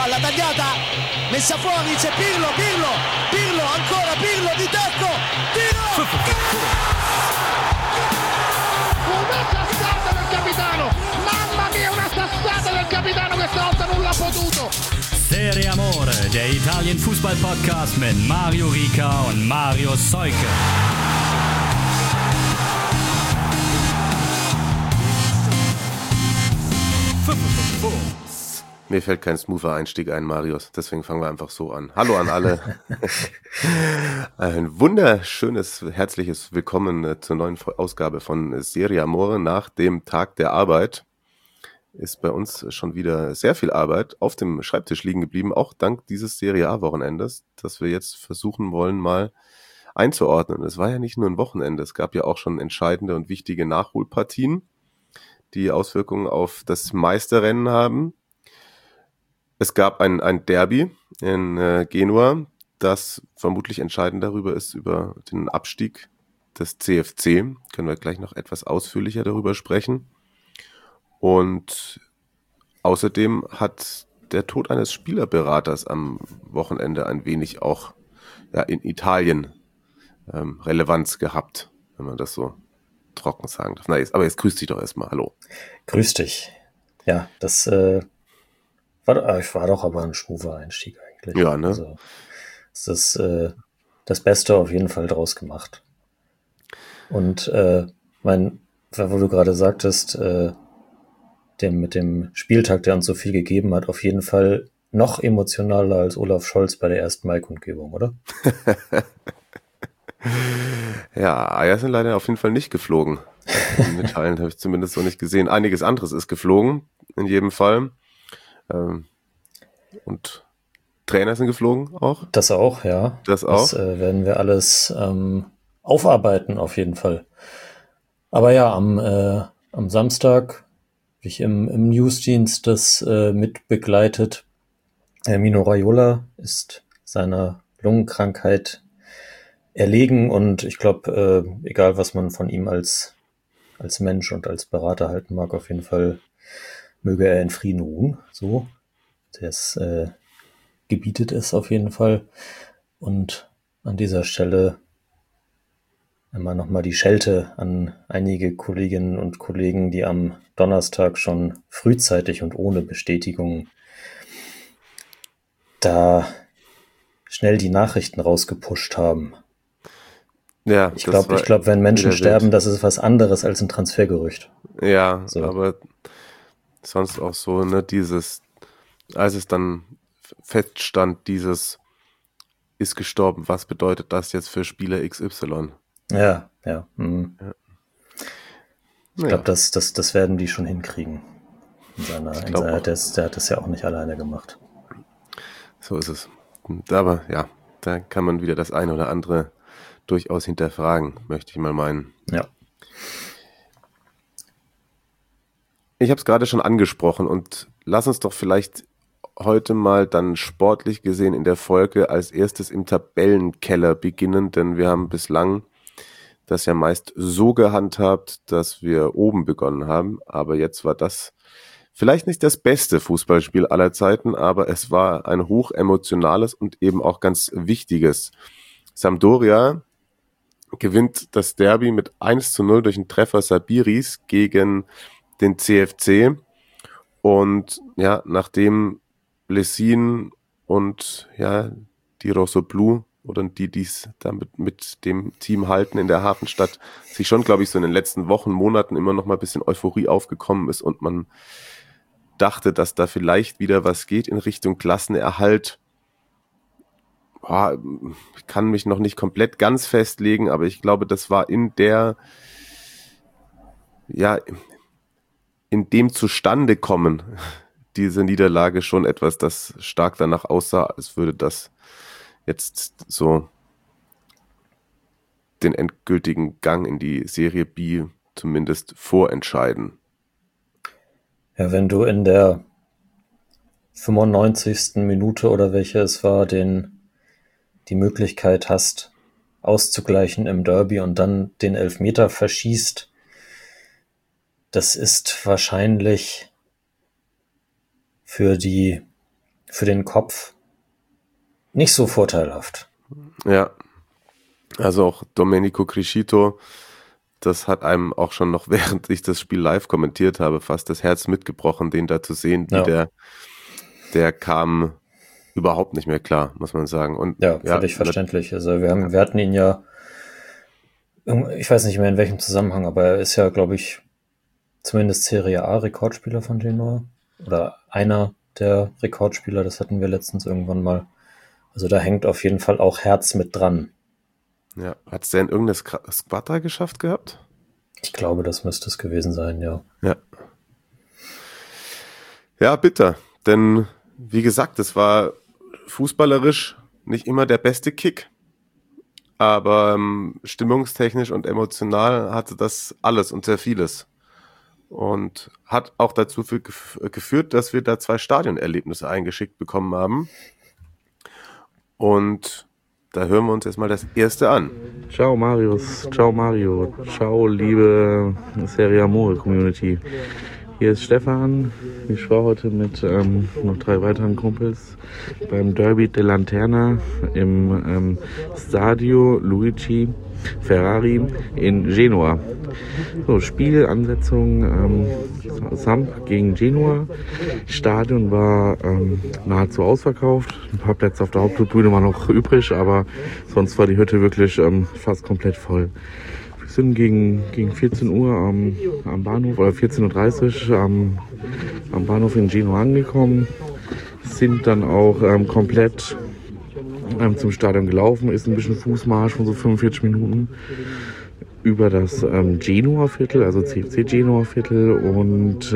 palla tagliata, messa fuori, c'è Pirlo, ancora Pirlo di tacco, tiro! Una sassata del capitano, mamma mia, una sassata del capitano, questa volta non l'ha potuto. Serie Amore, der Italien-Fußball-Podcast mit Mario Rica und Mario Seuke. Mir fällt kein smoother Einstieg ein, Marius. Deswegen fangen wir einfach so an. Hallo an alle. Ein wunderschönes, herzliches Willkommen zur neuen Ausgabe von Serie Amore nach dem Tag der Arbeit. Ist bei uns schon wieder sehr viel Arbeit auf dem Schreibtisch liegen geblieben, auch dank dieses Serie A-Wochenendes, das wir jetzt versuchen wollen, mal einzuordnen. Es war ja nicht nur ein Wochenende, es gab ja auch schon entscheidende und wichtige Nachholpartien, die Auswirkungen auf das Meisterrennen haben. Es gab ein Derby in Genua, das vermutlich entscheidend darüber ist, über den Abstieg des CFC. Können wir gleich noch etwas ausführlicher darüber sprechen. Und außerdem hat der Tod eines Spielerberaters am Wochenende ein wenig auch in Italien Relevanz gehabt, wenn man das so trocken sagen darf. Aber jetzt grüß dich doch erstmal. Hallo. Grüß dich. Ja, das war doch aber ein schmoother Einstieg eigentlich. Ja, ne? Also, es ist das Beste auf jeden Fall draus gemacht. Und wo du gerade sagtest, mit dem Spieltag, der uns so viel gegeben hat, auf jeden Fall noch emotionaler als Olaf Scholz bei der ersten Mai-Kundgebung, oder? Ja, Eier sind leider auf jeden Fall nicht geflogen. In Italien habe ich zumindest so nicht gesehen. Einiges anderes ist geflogen, in jedem Fall. Und Trainer sind geflogen auch? Das auch, ja. Das auch? Das werden wir alles aufarbeiten, auf jeden Fall. Aber ja, am Samstag habe ich im Newsdienst das mit begleitet. Mino Raiola ist seiner Lungenkrankheit erlegen und ich glaube, egal was man von ihm als Mensch und als Berater halten mag, auf jeden Fall möge er in Frieden ruhen. So, das gebietet es auf jeden Fall. Und an dieser Stelle einmal nochmal die Schelte an einige Kolleginnen und Kollegen, die am Donnerstag schon frühzeitig und ohne Bestätigung da schnell die Nachrichten rausgepusht haben. Ja, ich glaube, wenn Menschen sterben, das ist was anderes als ein Transfergerücht. Ja, so. Aber sonst auch so, ne, als es dann feststand, ist gestorben, was bedeutet das jetzt für Spieler XY? Ja. Mhm. Ja. Ich glaube, das werden die schon hinkriegen. Der hat das ja auch nicht alleine gemacht. So ist es. Aber ja, da kann man wieder das eine oder andere durchaus hinterfragen, möchte ich mal meinen. Ja. Ich habe es gerade schon angesprochen und lass uns doch vielleicht heute mal dann sportlich gesehen in der Folge als erstes im Tabellenkeller beginnen, denn wir haben bislang das ja meist so gehandhabt, dass wir oben begonnen haben, aber jetzt war das vielleicht nicht das beste Fußballspiel aller Zeiten, aber es war ein hochemotionales und eben auch ganz wichtiges. Sampdoria gewinnt das Derby mit 1:0 durch einen Treffer Sabiris gegen den CFC. Und ja, nachdem Lessin und die Rossoblu oder die es damit mit dem Team halten in der Hafenstadt, sich schon, glaube ich, so in den letzten Wochen, Monaten immer noch mal ein bisschen Euphorie aufgekommen ist und man dachte, dass da vielleicht wieder was geht in Richtung Klassenerhalt. Ich kann mich noch nicht komplett ganz festlegen, aber ich glaube, das war in dem Zustandekommen diese Niederlage schon etwas, das stark danach aussah, als würde das jetzt so den endgültigen Gang in die Serie B zumindest vorentscheiden. Ja, wenn du in der 95. Minute oder welche es war, die Möglichkeit hast, auszugleichen im Derby und dann den Elfmeter verschießt, das ist wahrscheinlich für die für den Kopf nicht so vorteilhaft. Ja, also auch Domenico Criscito, das hat einem auch schon noch, während ich das Spiel live kommentiert habe, fast das Herz mitgebrochen, den da zu sehen, wie der kam überhaupt nicht mehr klar, muss man sagen. Und ja, völlig verständlich. Also wir hatten ihn ja, ich weiß nicht mehr in welchem Zusammenhang, aber er ist ja, glaube ich, zumindest Serie A Rekordspieler von Genoa oder einer der Rekordspieler, das hatten wir letztens irgendwann mal. Also da hängt auf jeden Fall auch Herz mit dran. Ja, hat es der in irgendeine Squadra geschafft gehabt? Ich glaube, das müsste es gewesen sein, ja. Ja, bitter, denn wie gesagt, es war fußballerisch nicht immer der beste Kick, aber stimmungstechnisch und emotional hatte das alles und sehr vieles und hat auch dazu geführt, dass wir da 2 Stadionerlebnisse eingeschickt bekommen haben und da hören wir uns jetzt mal das erste an. Ciao Marius, ciao Mario, ciao liebe Serie Amore Community. Hier ist Stefan. Ich war heute mit noch 3 weiteren Kumpels beim Derby de Lanterna im Stadio Luigi Ferrari in Genua. So, Spielansetzung Samp gegen Genua. Stadion war nahezu ausverkauft. Ein paar Plätze auf der Haupttribüne waren noch übrig, aber sonst war die Hütte wirklich fast komplett voll. Wir sind gegen 14 Uhr am Bahnhof, oder 14.30 Uhr am Bahnhof in Genua angekommen. Sind dann auch komplett zum Stadion gelaufen. Ist ein bisschen Fußmarsch von so 45 Minuten über das Genua-Viertel, also CFC Genua-Viertel. Und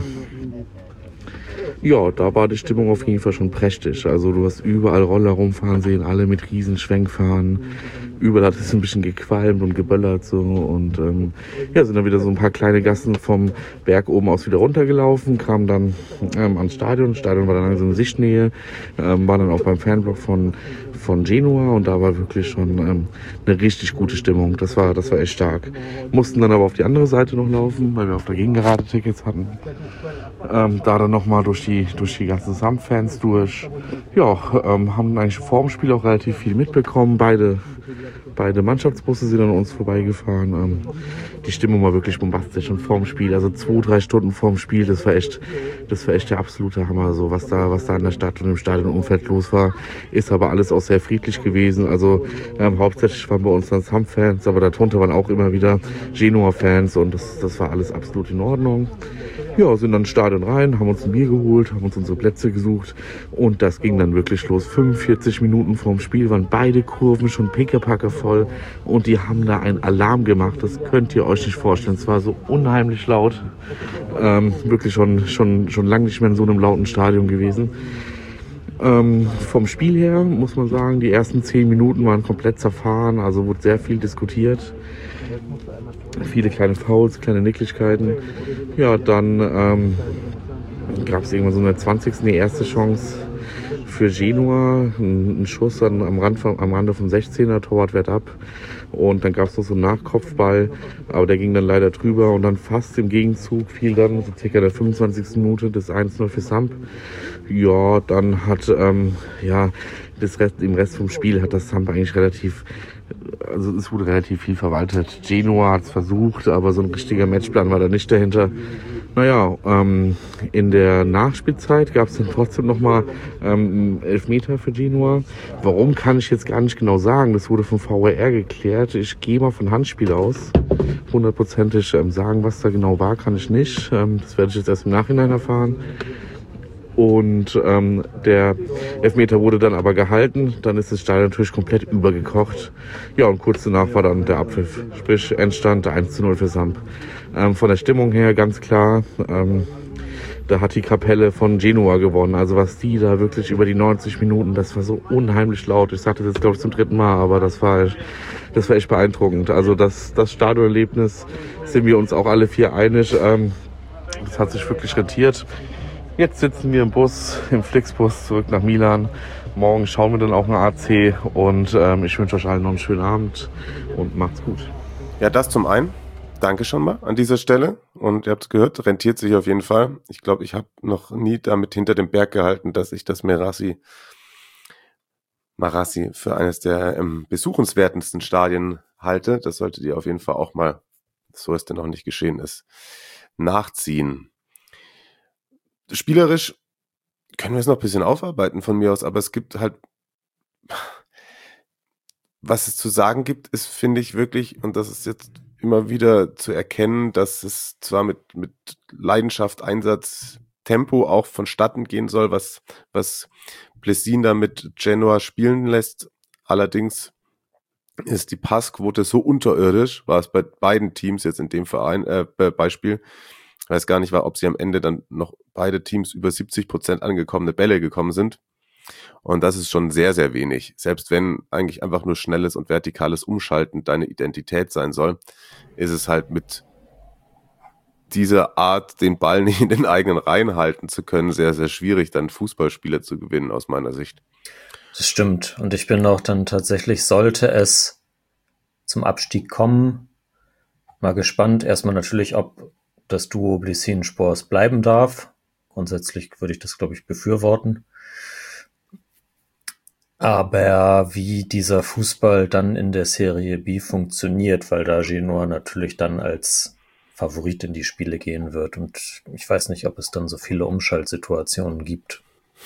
ja, da war die Stimmung auf jeden Fall schon prächtig. Also du hast überall Roller rumfahren sehen, alle mit riesen Schwenkfahren. Überall hat es ein bisschen gequalmt und geböllert so. Und sind dann wieder so ein paar kleine Gassen vom Berg oben aus wieder runtergelaufen, kamen dann ans Stadion. Das Stadion war dann also in Sichtnähe, war dann auch beim Fanblock von Genua und da war wirklich schon eine richtig gute Stimmung. Das war echt stark. Mussten dann aber auf die andere Seite noch laufen, weil wir auf der Gegengerade Tickets hatten. Da dann nochmal durch die ganzen Samp-Fans durch. Ja, haben eigentlich vor dem Spiel auch relativ viel mitbekommen. Beide Mannschaftsbusse sind an uns vorbeigefahren. Die Stimmung war wirklich bombastisch und vorm Spiel, also 2-3 Stunden vorm Spiel, das war echt der absolute Hammer, so was da in der Stadt und im Stadionumfeld los war, ist aber alles auch sehr friedlich gewesen, also hauptsächlich waren bei uns dann Samp-Fans, aber darunter waren auch immer wieder Genua-Fans und das war alles absolut in Ordnung. Ja, sind dann ins Stadion rein, haben uns ein Bier geholt, haben uns unsere Plätze gesucht und das ging dann wirklich los. 45 Minuten vorm Spiel waren beide Kurven schon pickepacke voll und die haben da einen Alarm gemacht. Das könnt ihr euch nicht vorstellen. Es war so unheimlich laut. Wirklich schon lange nicht mehr in so einem lauten Stadion gewesen. Vom Spiel her muss man sagen, die ersten 10 Minuten waren komplett zerfahren, also wurde sehr viel diskutiert. Viele kleine Fouls, kleine Nicklichkeiten. Ja, dann gab es irgendwann so in der 20. die erste Chance für Genua. Ein Schuss am Rande vom 16er, Torwart wehrt ab. Und dann gab es noch so einen Nachkopfball, aber der ging dann leider drüber. Und dann fast im Gegenzug fiel dann so circa der 25. Minute das 1-0 für Samp. Ja, dann hat im Rest vom Spiel hat das Samp eigentlich es wurde relativ viel verwaltet. Genua hat es versucht, aber so ein richtiger Matchplan war da nicht dahinter. Naja, in der Nachspielzeit gab es dann trotzdem nochmal Elfmeter für Genua. Warum, kann ich jetzt gar nicht genau sagen. Das wurde vom VAR geklärt. Ich gehe mal von Handspiel aus. 100%ig sagen, was da genau war, kann ich nicht. Das werde ich jetzt erst im Nachhinein erfahren. Und der Elfmeter wurde dann aber gehalten. Dann ist das Stadion natürlich komplett übergekocht. Ja, und kurz danach war dann der Abpfiff. Sprich, Endstand 1-0 für Samp. Von der Stimmung her ganz klar, da hat die Kapelle von Genua gewonnen. Also was die da wirklich über die 90 Minuten, das war so unheimlich laut. Ich sage das jetzt, glaube ich, zum 3. Mal, aber das war echt beeindruckend. Also das Stadionerlebnis sind wir uns auch alle 4 einig. Das hat sich wirklich rentiert. Jetzt sitzen wir im Bus, im Flixbus zurück nach Milan. Morgen schauen wir dann auch nach AC und ich wünsche euch allen noch einen schönen Abend und macht's gut. Ja, das zum einen. Danke schon mal an dieser Stelle. Und ihr habt es gehört, rentiert sich auf jeden Fall. Ich glaube, ich habe noch nie damit hinter dem Berg gehalten, dass ich das Marassi für eines der besuchenswertesten Stadien halte. Das solltet ihr auf jeden Fall auch mal, so es denn noch nicht geschehen ist, nachziehen. Spielerisch können wir es noch ein bisschen aufarbeiten von mir aus, aber es gibt halt, was es zu sagen gibt, ist, finde ich wirklich, und das ist jetzt immer wieder zu erkennen, dass es zwar mit Leidenschaft, Einsatz, Tempo auch vonstatten gehen soll, was Blessin da mit Genoa spielen lässt. Allerdings ist die Passquote so unterirdisch, war es bei beiden Teams jetzt in dem Beispiel. Ich weiß gar nicht, ob sie am Ende dann noch beide Teams über 70% angekommene Bälle gekommen sind. Und das ist schon sehr, sehr wenig. Selbst wenn eigentlich einfach nur schnelles und vertikales Umschalten deine Identität sein soll, ist es halt mit dieser Art, den Ball nicht in den eigenen Reihen halten zu können, sehr, sehr schwierig, dann Fußballspiele zu gewinnen, aus meiner Sicht. Das stimmt. Und ich bin auch dann tatsächlich, sollte es zum Abstieg kommen, mal gespannt. Erstmal natürlich, ob das Duo Blessin-Spors bleiben darf. Grundsätzlich würde ich das, glaube ich, befürworten. Aber wie dieser Fußball dann in der Serie B funktioniert, weil da Genoa natürlich dann als Favorit in die Spiele gehen wird. Und ich weiß nicht, ob es dann so viele Umschaltsituationen gibt.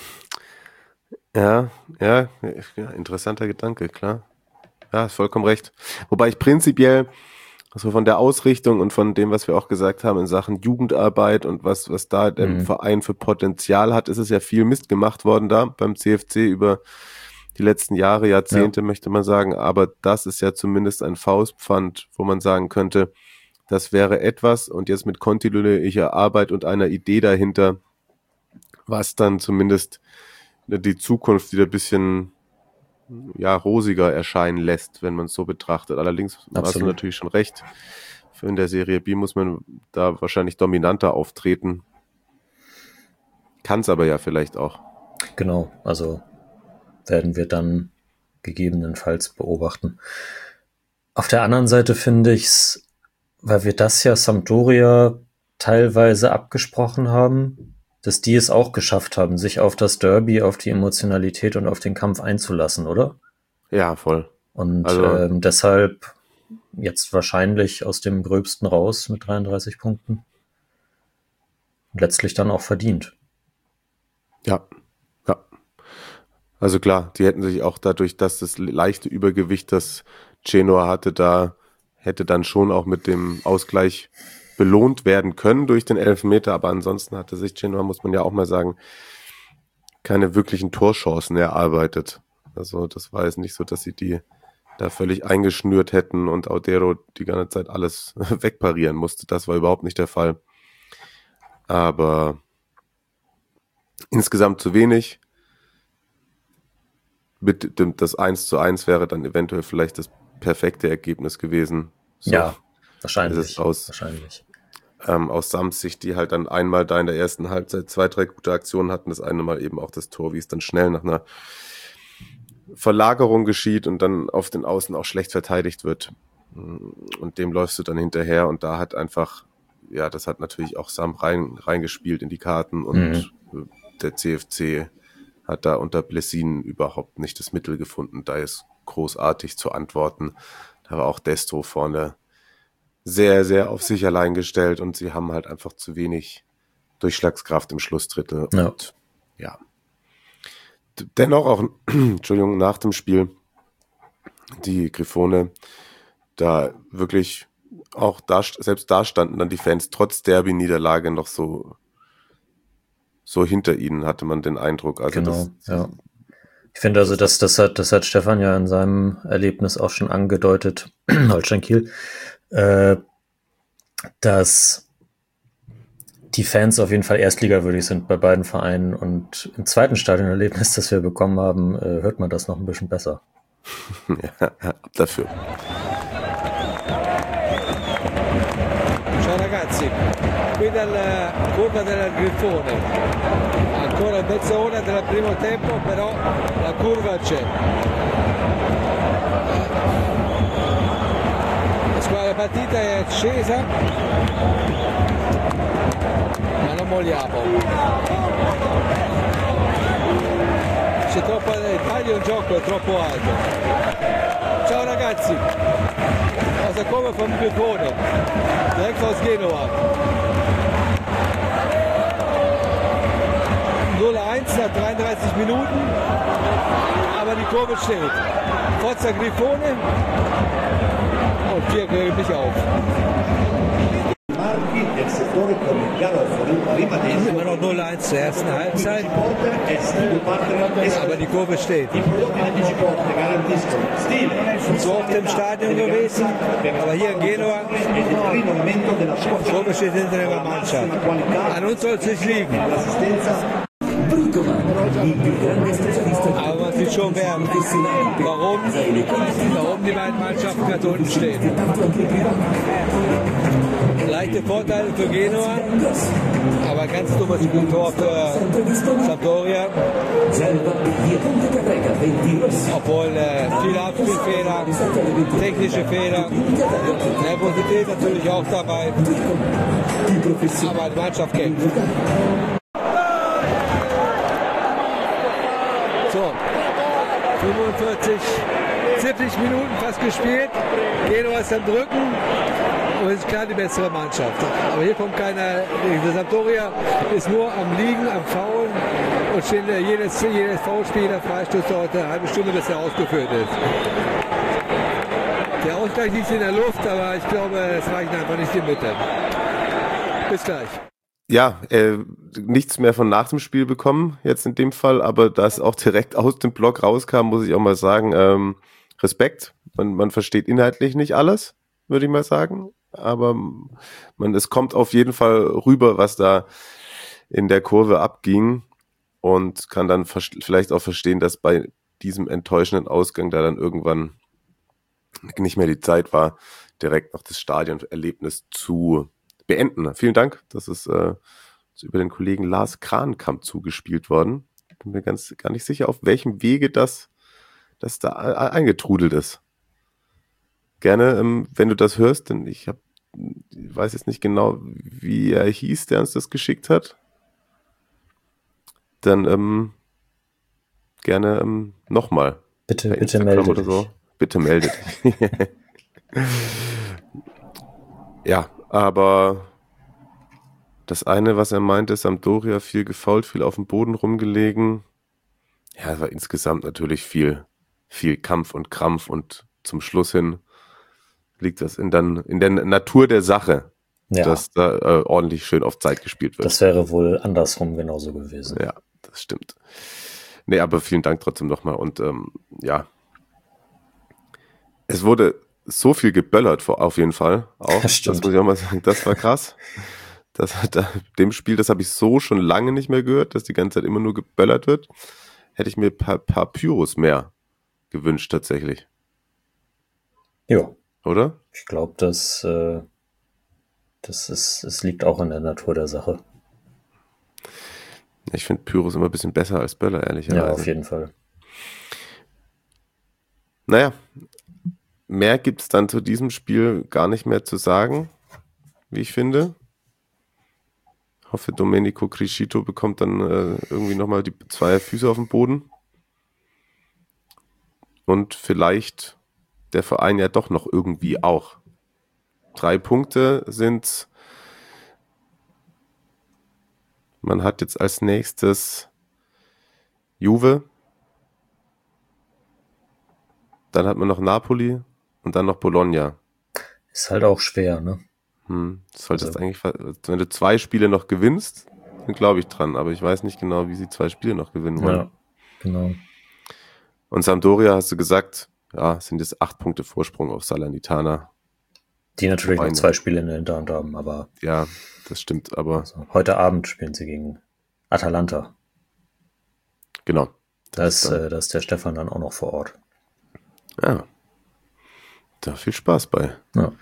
Ja, interessanter Gedanke, klar. Ja, ist vollkommen recht. Wobei ich prinzipiell, also von der Ausrichtung und von dem, was wir auch gesagt haben in Sachen Jugendarbeit und was da der Verein für Potenzial hat, ist es ja viel Mist gemacht worden da beim CFC über die letzten Jahre, Jahrzehnte, möchte man sagen. Aber das ist ja zumindest ein Faustpfand, wo man sagen könnte, das wäre etwas, und jetzt mit kontinuierlicher Arbeit und einer Idee dahinter, was dann zumindest die Zukunft wieder ein bisschen rosiger erscheinen lässt, wenn man es so betrachtet. Allerdings hast du natürlich schon recht. In der Serie B muss man da wahrscheinlich dominanter auftreten. Kann es aber ja vielleicht auch. Genau, also werden wir dann gegebenenfalls beobachten. Auf der anderen Seite finde ich es, weil wir das ja Sampdoria teilweise abgesprochen haben, dass die es auch geschafft haben, sich auf das Derby, auf die Emotionalität und auf den Kampf einzulassen, oder? Ja, voll. Und deshalb jetzt wahrscheinlich aus dem Gröbsten raus mit 33 Punkten. Und letztlich dann auch verdient. Ja. Also klar, die hätten sich auch dadurch, dass das leichte Übergewicht, das Genoa hatte, da hätte dann schon auch mit dem Ausgleich belohnt werden können durch den Elfmeter, aber ansonsten hatte sich Genoa, muss man ja auch mal sagen, keine wirklichen Torchancen erarbeitet. Also das war jetzt nicht so, dass sie die da völlig eingeschnürt hätten und Audero die ganze Zeit alles wegparieren musste. Das war überhaupt nicht der Fall. Aber insgesamt zu wenig. Mit das 1:1 wäre dann eventuell vielleicht das perfekte Ergebnis gewesen. So. Ja, wahrscheinlich. Aus Sams Sicht, die halt dann einmal da in der ersten Halbzeit 2, 3 gute Aktionen hatten. Das eine Mal eben auch das Tor, wie es dann schnell nach einer Verlagerung geschieht und dann auf den Außen auch schlecht verteidigt wird. Und dem läufst du dann hinterher und da hat einfach, ja, das hat natürlich auch Sam reingespielt in die Karten und der CFC hat da unter Blessin überhaupt nicht das Mittel gefunden, da ist großartig zu antworten. Da war auch Destro vorne sehr, sehr auf sich allein gestellt und sie haben halt einfach zu wenig Durchschlagskraft im Schlussdrittel. Ja. Und ja. Dennoch auch, Entschuldigung, nach dem Spiel die Grifone da wirklich auch selbst da standen dann die Fans trotz Derby-Niederlage noch so hinter ihnen, hatte man den Eindruck. Also genau, ja. Ich finde also, das hat Stefan ja in seinem Erlebnis auch schon angedeutet, Holstein Kiel, dass die Fans auf jeden Fall erstligawürdig sind bei beiden Vereinen und im zweiten Stadionerlebnis, das wir bekommen haben, hört man das noch ein bisschen besser. Ja, dafür. Ciao ragazzi, qui dalla curva del Grifone, ancora mezz'ora del primo tempo, però la curva c'è. La squadra partita è scesa, ma non molliamo. C'è troppo, il taglio del gioco è troppo alto. Ciao ragazzi, cosa come vom Grifone, direkt aus Genua. 0-1 nach 33 Minuten, aber die Kurve steht. Forza Grifone und wir regen mich auf. Immer noch 0-1 zur ersten Halbzeit, aber die Kurve steht. So oft im Stadion gewesen, aber hier in Genua, die Kurve steht hinter der Mannschaft. An uns soll es nicht liegen. Aber man sieht schon werden, warum die beiden Mannschaften ganz unten stehen. Leichte Vorteile für Genua, aber ganz dummes Tor für Sampdoria. Obwohl viele Abspielfehler, technische Fehler, Nervosität natürlich auch dabei, aber die Mannschaft kämpft. So, 70 Minuten fast gespielt, Genua ist am Drücken und ist klar die bessere Mannschaft. Aber hier kommt keiner, die Sampdoria ist nur am Liegen, am Faulen und steht jedes Foulspiel, der Freistoß dauert eine halbe Stunde, bis er ausgeführt ist. Der Ausgleich liegt in der Luft, aber ich glaube, es reicht einfach nicht die Mitte. Bis gleich. Ja, nichts mehr von nach dem Spiel bekommen, jetzt in dem Fall, aber da es auch direkt aus dem Blog rauskam, muss ich auch mal sagen, Respekt. Man versteht inhaltlich nicht alles, würde ich mal sagen, aber es kommt auf jeden Fall rüber, was da in der Kurve abging und kann dann vielleicht auch verstehen, dass bei diesem enttäuschenden Ausgang da dann irgendwann nicht mehr die Zeit war, direkt noch das Stadionerlebnis zu beenden. Vielen Dank, das ist über den Kollegen Lars Krankamp zugespielt worden. Bin mir gar nicht sicher, auf welchem Wege das da eingetrudelt ist. Gerne, wenn du das hörst, denn ich weiß jetzt nicht genau, wie er hieß, der uns das geschickt hat. Dann gerne nochmal. Bitte melde dich. So. Bitte melde dich. Ja, aber das eine, was er meinte, Sampdoria viel gefoult, viel auf dem Boden rumgelegen. Ja, es war insgesamt natürlich viel Kampf und Krampf und zum Schluss hin liegt das in der Natur der Sache, ja, dass da ordentlich schön auf Zeit gespielt wird. Das wäre wohl andersrum genauso gewesen. Ja, das stimmt. Nee, aber vielen Dank trotzdem nochmal und ja, es wurde so viel geböllert auf jeden Fall. Auch. Das muss ich auch mal sagen, das war krass. Dem Spiel, das habe ich so schon lange nicht mehr gehört, dass die ganze Zeit immer nur geböllert wird. Hätte ich mir ein paar Pyros mehr gewünscht tatsächlich. Ja. Oder? Ich glaube, es liegt auch in der Natur der Sache. Ich finde Pyros immer ein bisschen besser als Böller, ehrlicherweise. Ja, auf jeden Fall. Naja, mehr gibt es dann zu diesem Spiel gar nicht mehr zu sagen, wie ich finde. Ich hoffe, Domenico Criscito bekommt dann irgendwie nochmal die 2 Füße auf den Boden. Und vielleicht der Verein ja doch noch irgendwie auch. 3 Punkte sind. Man hat jetzt als nächstes Juve. Dann hat man noch Napoli und dann noch Bologna. Ist halt auch schwer, ne? Solltest eigentlich, wenn du 2 Spiele noch gewinnst, dann glaube ich dran, aber ich weiß nicht genau, wie sie 2 Spiele noch gewinnen wollen. Ja, genau. Und Sampdoria, hast du gesagt, ja, sind jetzt 8 Punkte Vorsprung auf Salernitana. Die natürlich noch 2 Spiele in der Hinterhand haben, aber. Ja, das stimmt, aber. Also, heute Abend spielen sie gegen Atalanta. Genau. Da ist der Stefan dann auch noch vor Ort. Ja. Da viel Spaß bei. Ja.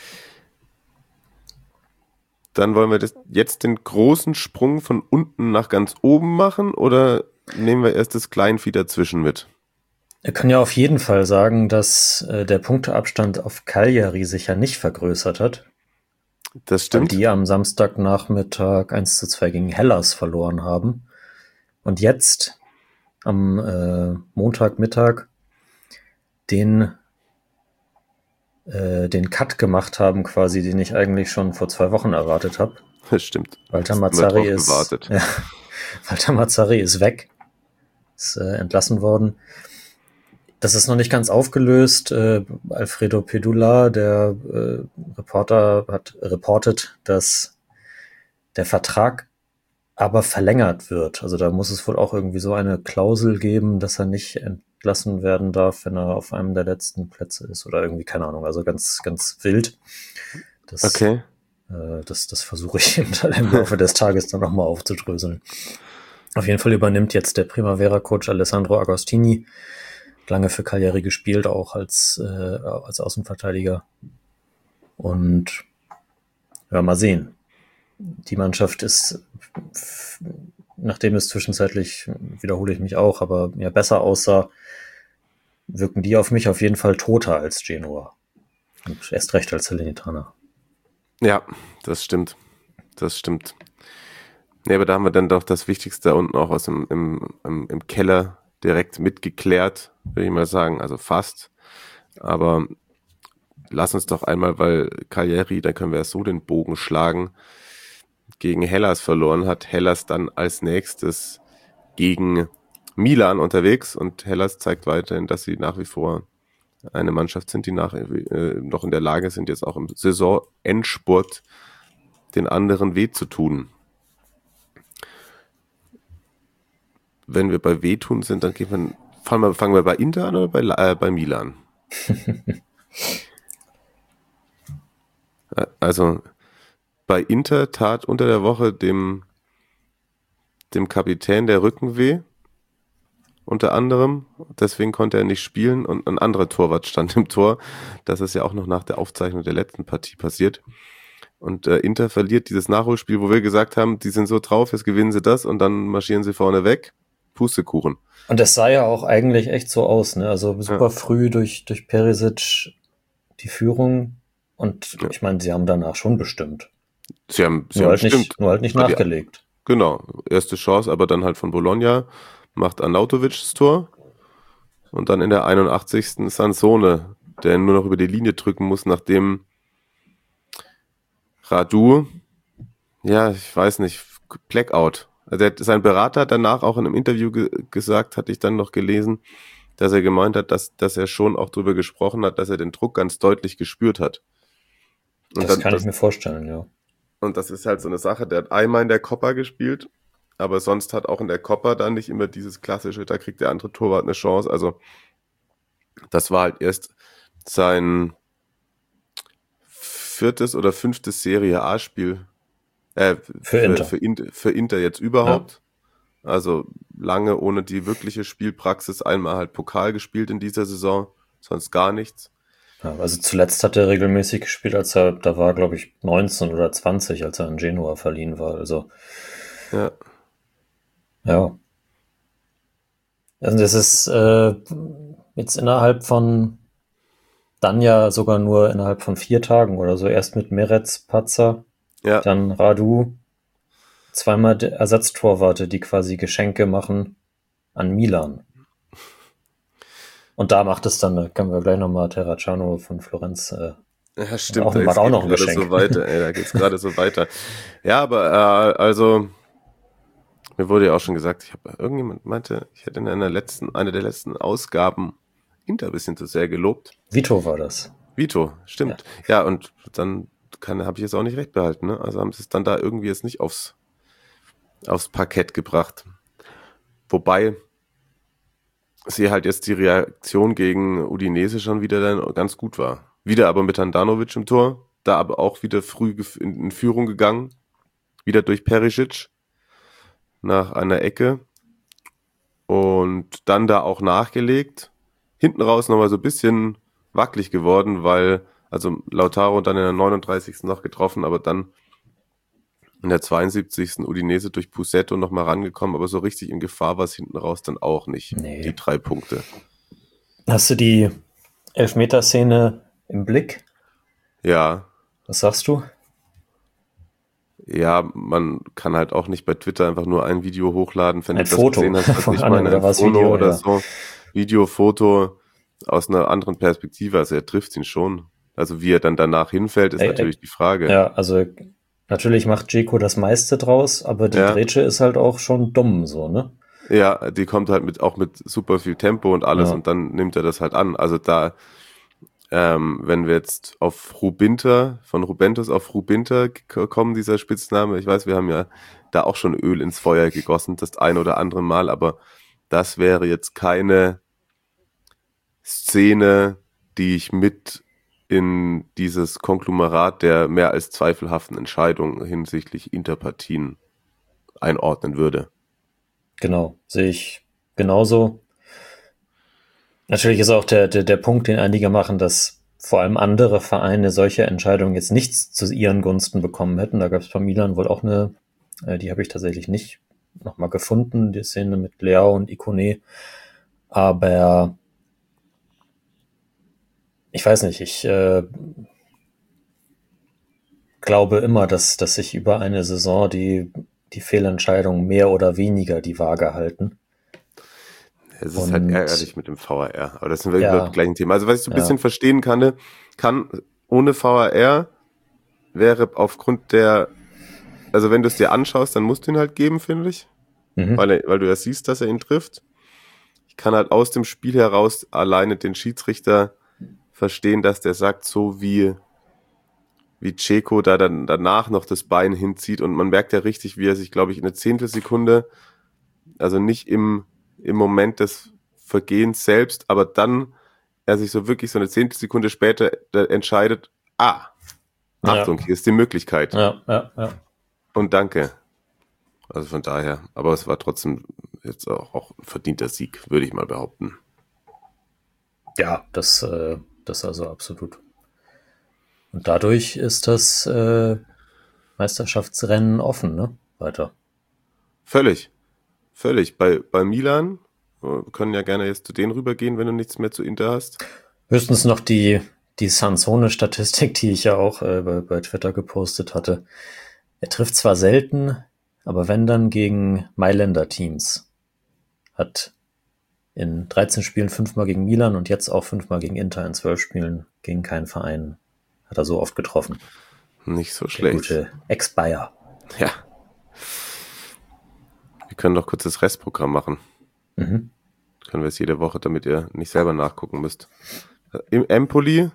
Dann wollen wir jetzt den großen Sprung von unten nach ganz oben machen oder nehmen wir erst das Kleinvieh dazwischen mit? Er kann ja auf jeden Fall sagen, dass der Punkteabstand auf Cagliari sich ja nicht vergrößert hat. Das Weil stimmt. die am Samstagnachmittag 1:2 gegen Hellas verloren haben. Und jetzt am Montagmittag den Cut gemacht haben, quasi, den ich eigentlich schon vor 2 Wochen erwartet habe. Das stimmt. Walter Hast du Mazzarri immer drauf ist, gewartet. ja, Walter Mazzarri ist weg, ist entlassen worden. Das ist noch nicht ganz aufgelöst. Alfredo Pedula, der Reporter, hat reportet, dass der Vertrag aber verlängert wird. Also da muss es wohl auch irgendwie so eine Klausel geben, dass er nicht entlassen werden darf, wenn er auf einem der letzten Plätze ist oder irgendwie, keine Ahnung, also ganz, ganz wild. Okay. Das versuche ich im Laufe des Tages dann nochmal aufzudröseln. Auf jeden Fall übernimmt jetzt der Primavera-Coach Alessandro Agostini, lange für Cagliari gespielt, auch als Außenverteidiger. Und ja, mal sehen. Die Mannschaft ist, nachdem es zwischenzeitlich, wiederhole ich mich auch, aber ja besser aussah, wirken die auf mich auf jeden Fall toter als Genoa. Und erst recht als Salernitana. Ja, das stimmt. Das stimmt. Nee, aber da haben wir dann doch das Wichtigste unten auch aus im Keller direkt mitgeklärt, würde ich mal sagen. Also fast. Aber lass uns doch einmal, weil Cagliari, da können wir ja so den Bogen schlagen, gegen Hellas verloren hat. Hellas dann als nächstes gegen Milan unterwegs und Hellas zeigt weiterhin, dass sie nach wie vor eine Mannschaft sind, die noch in der Lage sind, jetzt auch im Saisonendspurt den anderen weh zu tun. Wenn wir bei Wehtun sind, dann fangen wir bei Inter an oder bei Milan? Also bei Inter tat unter der Woche dem Kapitän der Rücken weh, unter anderem. Deswegen konnte er nicht spielen und ein anderer Torwart stand im Tor. Das ist ja auch noch nach der Aufzeichnung der letzten Partie passiert. Und Inter verliert dieses Nachholspiel, wo wir gesagt haben, die sind so drauf, jetzt gewinnen sie das und dann marschieren sie vorne weg. Pustekuchen. Und es sah ja auch eigentlich echt so aus, ne? Also super früh durch Perisic die Führung und ich meine, sie haben danach schon bestimmt. Sie haben Nur bestimmt. halt nicht nachgelegt. Genau, erste Chance, aber dann halt von Bologna, macht Arnautovic das Tor und dann in der 81. Sansone, der nur noch über die Linie drücken muss, nachdem Radu, ja, ich weiß nicht, Blackout. Also sein Berater hat danach auch in einem Interview gesagt, hatte ich dann noch gelesen, dass er gemeint hat, dass er schon auch drüber gesprochen hat, dass er den Druck ganz deutlich gespürt hat. Und das kann ich mir vorstellen, ja. Und das ist halt so eine Sache, der hat einmal in der Copa gespielt, aber sonst hat auch in der Copa dann nicht immer dieses klassische, da kriegt der andere Torwart eine Chance. Also das war halt erst sein 4. oder 5. Serie A-Spiel für Inter jetzt überhaupt. Ja. Also lange ohne die wirkliche Spielpraxis, einmal halt Pokal gespielt in dieser Saison, sonst gar nichts. Ja, also zuletzt hat er regelmäßig gespielt, da war, glaube ich, 19 oder 20, als er an Genoa verliehen war. Also ja. Also das ist jetzt innerhalb von, dann ja sogar nur innerhalb von 4 Tagen oder so, erst mit Meretz, Patzer, dann Radu, zweimal Ersatztorwarte, die quasi Geschenke machen an Milan. Und da macht es dann, da können wir gleich nochmal Terracciano von Florenz ja, stimmt, macht auch noch ein Geschenk. So weiter, da geht's gerade so weiter. Ja, aber also mir wurde ja auch schon gesagt, irgendjemand meinte, ich hätte in einer der letzten Ausgaben Inter ein bisschen zu sehr gelobt. Vito war das. Vito, stimmt. Ja, und dann habe ich jetzt auch nicht recht behalten, ne? Also haben sie es dann da irgendwie jetzt nicht aufs Parkett gebracht. Wobei sie halt jetzt die Reaktion gegen Udinese schon wieder dann ganz gut war. Wieder aber mit Handanovic im Tor, da aber auch wieder früh in Führung gegangen, wieder durch Perisic nach einer Ecke und dann da auch nachgelegt. Hinten raus nochmal so ein bisschen wackelig geworden, weil, also Lautaro dann in der 39. noch getroffen, aber dann in der 72. Udinese durch Pusetto nochmal rangekommen, aber so richtig in Gefahr war es hinten raus dann auch nicht, die 3 Punkte. Hast du die Elfmeterszene im Blick? Ja. Was sagst du? Ja, man kann halt auch nicht bei Twitter einfach nur ein Video hochladen, wenn Ein du das Foto gesehen hast, was von ich anderen, meine, oder ein was, Foto Video, oder ja. so. Video, Foto aus einer anderen Perspektive, also er trifft ihn schon. Also wie er dann danach hinfällt, ist natürlich die Frage. Ja, also natürlich macht Dzeko das meiste draus, aber die Grätsche ist halt auch schon dumm, so, ne? Ja, die kommt halt auch mit super viel Tempo und alles und dann nimmt er das halt an. Also da, wenn wir jetzt auf Rubinter, von Rubentus auf Rubinter kommen, dieser Spitzname, ich weiß, wir haben ja da auch schon Öl ins Feuer gegossen, das ein oder andere Mal, aber das wäre jetzt keine Szene, die ich mit in dieses Konglomerat der mehr als zweifelhaften Entscheidungen hinsichtlich Interpartien einordnen würde. Genau, sehe ich genauso. Natürlich ist auch der Punkt, den einige machen, dass vor allem andere Vereine solche Entscheidungen jetzt nichts zu ihren Gunsten bekommen hätten. Da gab es bei Milan wohl auch eine, die habe ich tatsächlich nicht nochmal gefunden, die Szene mit Leao und Ikoné. Aber ich weiß nicht, ich glaube immer, dass sich über eine Saison die Fehlentscheidungen mehr oder weniger die Waage halten. Es ist halt ärgerlich mit dem VAR, aber das sind wir beim gleichen Thema. Also was ich so ein bisschen verstehen kann ohne VAR wäre aufgrund also wenn du es dir anschaust, dann musst du ihn halt geben, finde ich, weil du ja siehst, dass er ihn trifft. Ich kann halt aus dem Spiel heraus alleine den Schiedsrichter verstehen, dass der sagt, so wie Dzeko da dann danach noch das Bein hinzieht und man merkt ja richtig, wie er sich, glaube ich, in einer Zehntelsekunde, also nicht im Moment des Vergehens selbst, aber dann er sich so wirklich so eine Zehntelsekunde später entscheidet, Achtung, hier ist die Möglichkeit. Ja. Und danke. Also von daher, aber es war trotzdem jetzt auch ein verdienter Sieg, würde ich mal behaupten. Ja, das also absolut. Und dadurch ist das Meisterschaftsrennen offen, ne? Weiter. Völlig. Bei Milan, wir können ja gerne jetzt zu denen rübergehen, wenn du nichts mehr zu Inter hast. Höchstens noch die Sansone-Statistik, die ich ja auch bei Twitter gepostet hatte. Er trifft zwar selten, aber wenn dann gegen Mailänder Teams. Hat in 13 Spielen 5-mal gegen Milan und jetzt auch 5-mal gegen Inter in 12 Spielen gegen keinen Verein. Hat er so oft getroffen. Nicht so schlecht. Der gute Ex-Bayer. Ja. Wir können doch kurz das Restprogramm machen. Können wir es jede Woche, damit ihr nicht selber nachgucken müsst. Im Empoli,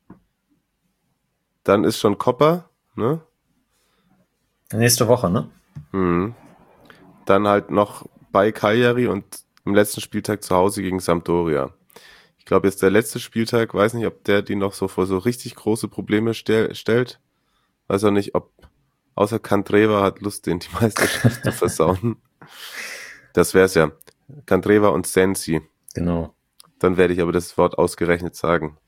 dann ist schon Coppa, ne? Nächste Woche, ne? Dann halt noch bei Cagliari und am letzten Spieltag zu Hause gegen Sampdoria. Ich glaube, jetzt der letzte Spieltag, weiß nicht, ob der die noch so vor so richtig große Probleme stellt. Weiß auch nicht, ob außer Candreva hat Lust, den die Meisterschaft zu versauen. Das wär's ja. Candreva und Sensi. Genau. Dann werde ich aber das Wort ausgerechnet sagen.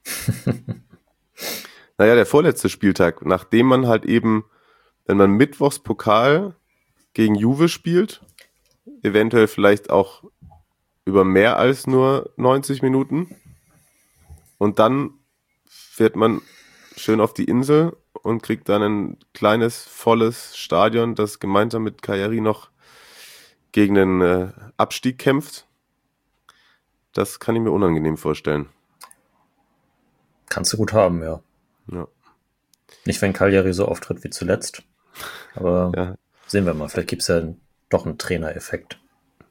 Naja, der vorletzte Spieltag, nachdem man halt eben, wenn man mittwochs Pokal gegen Juve spielt, eventuell vielleicht auch über mehr als nur 90 Minuten und dann fährt man schön auf die Insel und kriegt dann ein kleines, volles Stadion, das gemeinsam mit Cagliari noch gegen den Abstieg kämpft. Das kann ich mir unangenehm vorstellen. Kannst du gut haben, ja. Nicht, wenn Cagliari so auftritt wie zuletzt. Aber sehen wir mal. Vielleicht gibt es ja doch einen Trainereffekt.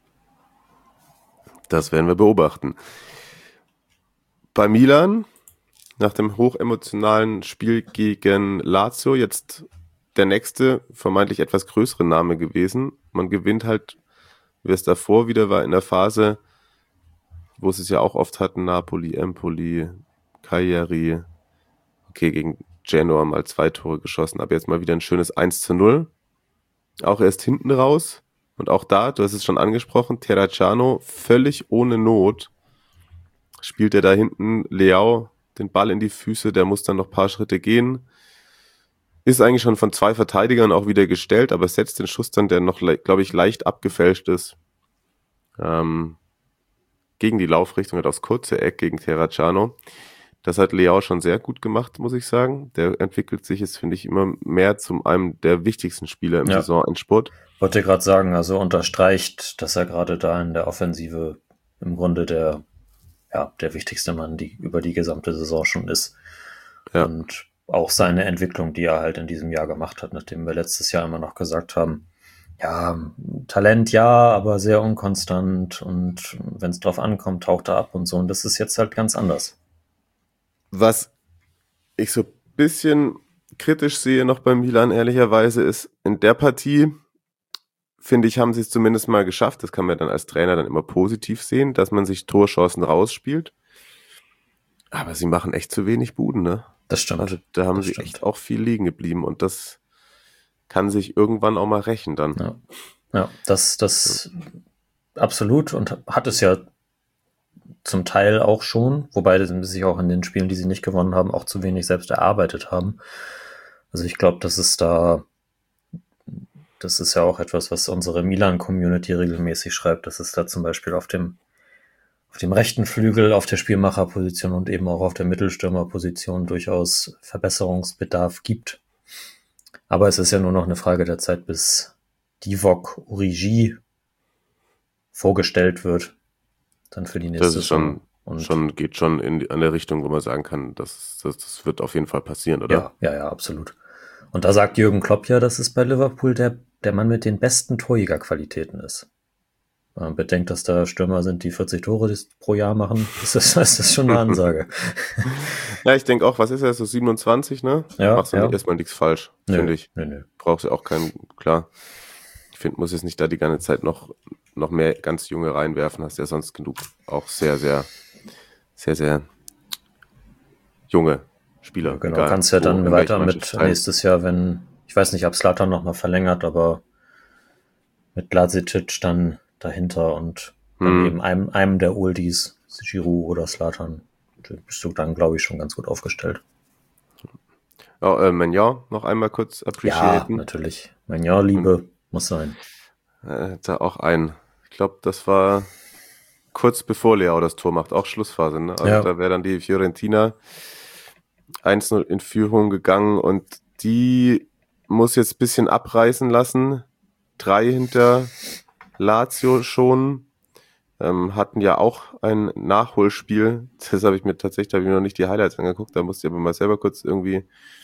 Das werden wir beobachten. Bei Milan, nach dem hochemotionalen Spiel gegen Lazio, jetzt der nächste, vermeintlich etwas größere Name gewesen. Man gewinnt halt, wie es davor wieder war, in der Phase, wo sie es ja auch oft hatten, Napoli, Empoli, Cagliari, okay, gegen Genoa mal 2 Tore geschossen, aber jetzt mal wieder ein schönes 1:0. Auch erst hinten raus und auch da, du hast es schon angesprochen, Terracciano völlig ohne Not spielt er da hinten Leao den Ball in die Füße, der muss dann noch ein paar Schritte gehen, ist eigentlich schon von 2 Verteidigern auch wieder gestellt, aber setzt den Schuss dann, der noch, glaube ich, leicht abgefälscht ist, gegen die Laufrichtung, hat aufs kurze Eck gegen Terracciano. Das hat Leao schon sehr gut gemacht, muss ich sagen. Der entwickelt sich jetzt, finde ich, immer mehr zu einem der wichtigsten Spieler im Saisonendspurt. Wollte gerade sagen, also unterstreicht, dass er gerade da in der Offensive im Grunde der wichtigste Mann, die über die gesamte Saison schon ist. Ja. Und auch seine Entwicklung, die er halt in diesem Jahr gemacht hat, nachdem wir letztes Jahr immer noch gesagt haben, ja, Talent ja, aber sehr unkonstant und wenn es drauf ankommt, taucht er ab und so. Und das ist jetzt halt ganz anders. Was ich so ein bisschen kritisch sehe noch bei Milan, ehrlicherweise, ist in der Partie, finde ich, haben sie es zumindest mal geschafft, das kann man dann als Trainer dann immer positiv sehen, dass man sich Torchancen rausspielt. Aber sie machen echt zu wenig Buden, ne? Das stimmt. Also da haben sie echt auch viel liegen geblieben und das kann sich irgendwann auch mal rächen dann. Ja, das absolut und hat es ja zum Teil auch schon, wobei sie sich auch in den Spielen, die sie nicht gewonnen haben, auch zu wenig selbst erarbeitet haben. Also ich glaube, das ist ja auch etwas, was unsere Milan-Community regelmäßig schreibt, dass es da zum Beispiel auf dem rechten Flügel, auf der Spielmacherposition und eben auch auf der Mittelstürmerposition durchaus Verbesserungsbedarf gibt. Aber es ist ja nur noch eine Frage der Zeit, bis Divock Origi vorgestellt wird. Dann für die nächste Saison. Geht schon an der Richtung, wo man sagen kann, das wird auf jeden Fall passieren, oder? Ja, absolut. Und da sagt Jürgen Klopp ja, dass es bei Liverpool der Mann mit den besten Torjägerqualitäten ist. Man bedenkt, dass da Stürmer sind, die 40 Tore pro Jahr machen. Das ist schon eine Ansage. Ja, ich denke auch, was ist er, so 27, ne? Ja, machst du erstmal nichts falsch, finde ich. Nö. Brauchst du auch keinen, klar. Ich finde, muss jetzt nicht da die ganze Zeit noch mehr ganz junge reinwerfen, hast ja sonst genug auch sehr, sehr, sehr, sehr junge Spieler. Ja, genau, kannst ja dann weiter mit nächstes Jahr, wenn, ich weiß nicht, ob Zlatan nochmal verlängert, aber mit Lazic dann dahinter und dann eben einem der Oldies, Giroud oder Zlatan, bist du dann, glaube ich, schon ganz gut aufgestellt. Ja, Maignan noch einmal kurz appreciaten. Ja, natürlich. Maignan-Liebe muss sein. Da auch ich glaube, das war kurz bevor Leao das Tor macht, auch Schlussphase, ne? Also da wäre dann die Fiorentina 1-0 in Führung gegangen und die muss jetzt ein bisschen abreißen lassen. 3 hinter Lazio schon. Hatten ja auch ein Nachholspiel. Das habe ich mir noch nicht die Highlights angeguckt. Da musste ich aber mal selber kurz irgendwie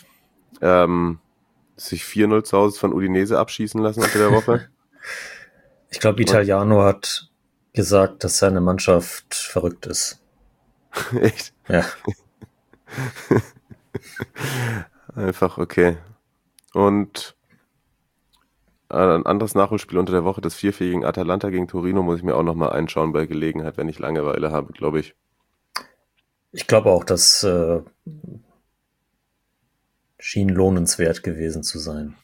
sich 4-0 zu Hause von Udinese abschießen lassen unter der Woche. Ich glaube, Italiano hat gesagt, dass seine Mannschaft verrückt ist. Echt? Ja. Einfach okay. Und ein anderes Nachholspiel unter der Woche, das 4-4 gegen Atalanta gegen Torino, muss ich mir auch nochmal einschauen bei Gelegenheit, wenn ich Langeweile habe, glaube ich. Ich glaube auch, das schien lohnenswert gewesen zu sein.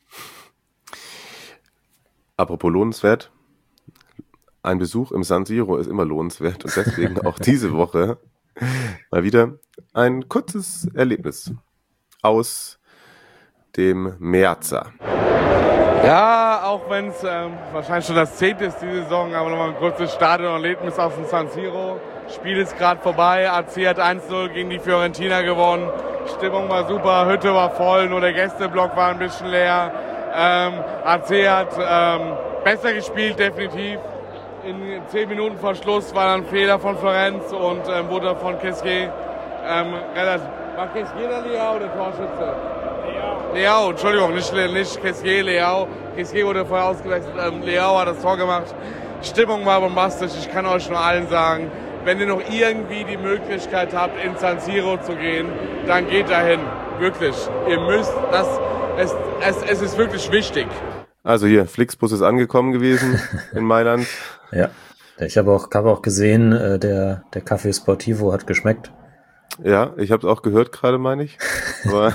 Apropos lohnenswert, ein Besuch im San Siro ist immer lohnenswert und deswegen auch diese Woche mal wieder ein kurzes Erlebnis aus dem Meazza. Ja, auch wenn es wahrscheinlich schon das 10. ist die Saison, aber nochmal ein kurzes Stadionerlebnis aus dem San Siro. Spiel ist gerade vorbei, AC hat 1-0 gegen die Fiorentina gewonnen. Stimmung war super, Hütte war voll, nur der Gästeblock war ein bisschen leer. AC hat besser gespielt, definitiv. In 10 Minuten vor Schluss war dann ein Fehler von Florenz und wurde von Kessie relativ... War Kessie der Leao oder Torschütze? Leao, Entschuldigung, nicht Kessie, Leao. Kessie wurde vorher ausgewechselt, Leao hat das Tor gemacht. Stimmung war bombastisch, ich kann euch nur allen sagen, wenn ihr noch irgendwie die Möglichkeit habt, in San Siro zu gehen, dann geht dahin. Wirklich. Ihr müsst es ist wirklich wichtig. Also hier, Flixbus ist angekommen gewesen in Mailand. Ja, ich habe auch gesehen, der Café Sportivo hat geschmeckt. Ja, ich habe es auch gehört gerade, meine ich. Aber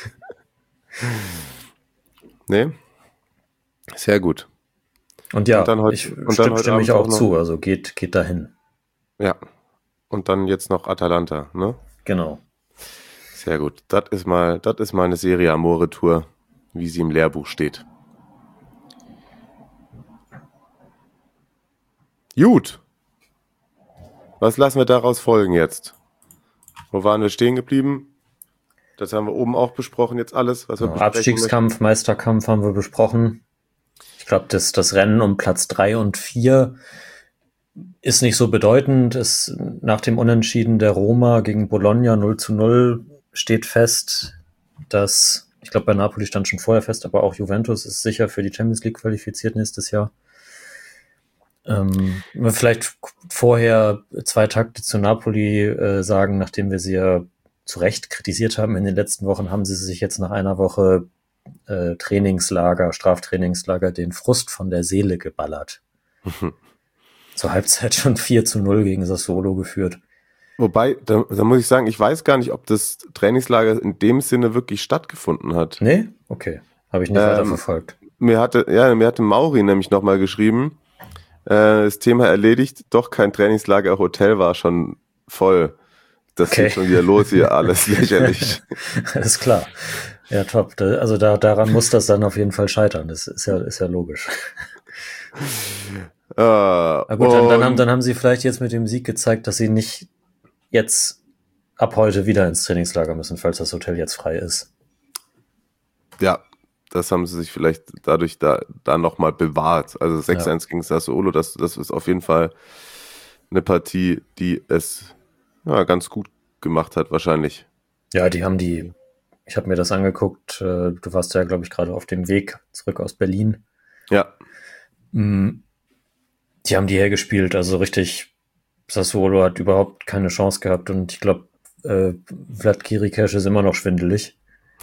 nee, sehr gut. Und ja, ich stimme mich auch zu, also geht dahin. Ja, und dann jetzt noch Atalanta, ne? Genau. Sehr gut. Das ist mal eine Serie Amore Tour, wie sie im Lehrbuch steht. Gut. Was lassen wir daraus folgen jetzt? Wo waren wir stehen geblieben? Das haben wir oben auch besprochen, jetzt alles, was wir besprechen Abstiegskampf, möchten. Meisterkampf haben wir besprochen. Ich glaube, das Rennen um Platz 3 und 4 ist nicht so bedeutend. Nach dem Unentschieden der Roma gegen Bologna 0:0 steht fest, dass, ich glaube, bei Napoli stand schon vorher fest, aber auch Juventus ist sicher für die Champions League qualifiziert nächstes Jahr. Vielleicht vorher 2 Takte zu Napoli sagen, nachdem wir sie ja zu Recht kritisiert haben in den letzten Wochen, haben sie sich jetzt nach einer Woche Straftrainingslager, den Frust von der Seele geballert. Zur Halbzeit schon 4:0 gegen Sassuolo geführt. Wobei, da muss ich sagen, ich weiß gar nicht, ob das Trainingslager in dem Sinne wirklich stattgefunden hat. Nee? Okay. Habe ich nicht weiter verfolgt. Mir hatte Mauri nämlich nochmal geschrieben, das Thema erledigt, doch kein Trainingslager, Hotel war schon voll. Das geht schon wieder los hier, alles lächerlich. Alles klar. Ja, top. Also daran muss das dann auf jeden Fall scheitern. Das ist ja logisch. Na gut, dann haben sie vielleicht jetzt mit dem Sieg gezeigt, dass sie nicht jetzt ab heute wieder ins Trainingslager müssen, falls das Hotel jetzt frei ist. Ja, das haben sie sich vielleicht dadurch da nochmal bewahrt. Also 6:1 gegen Sassuolo, das ist auf jeden Fall eine Partie, die es ganz gut gemacht hat wahrscheinlich. Ja, ich habe mir das angeguckt, du warst ja, glaube ich, gerade auf dem Weg zurück aus Berlin. Ja. Die haben die hergespielt, also richtig, Sassuolo hat überhaupt keine Chance gehabt und ich glaube, Vlad Chiricheș ist immer noch schwindelig.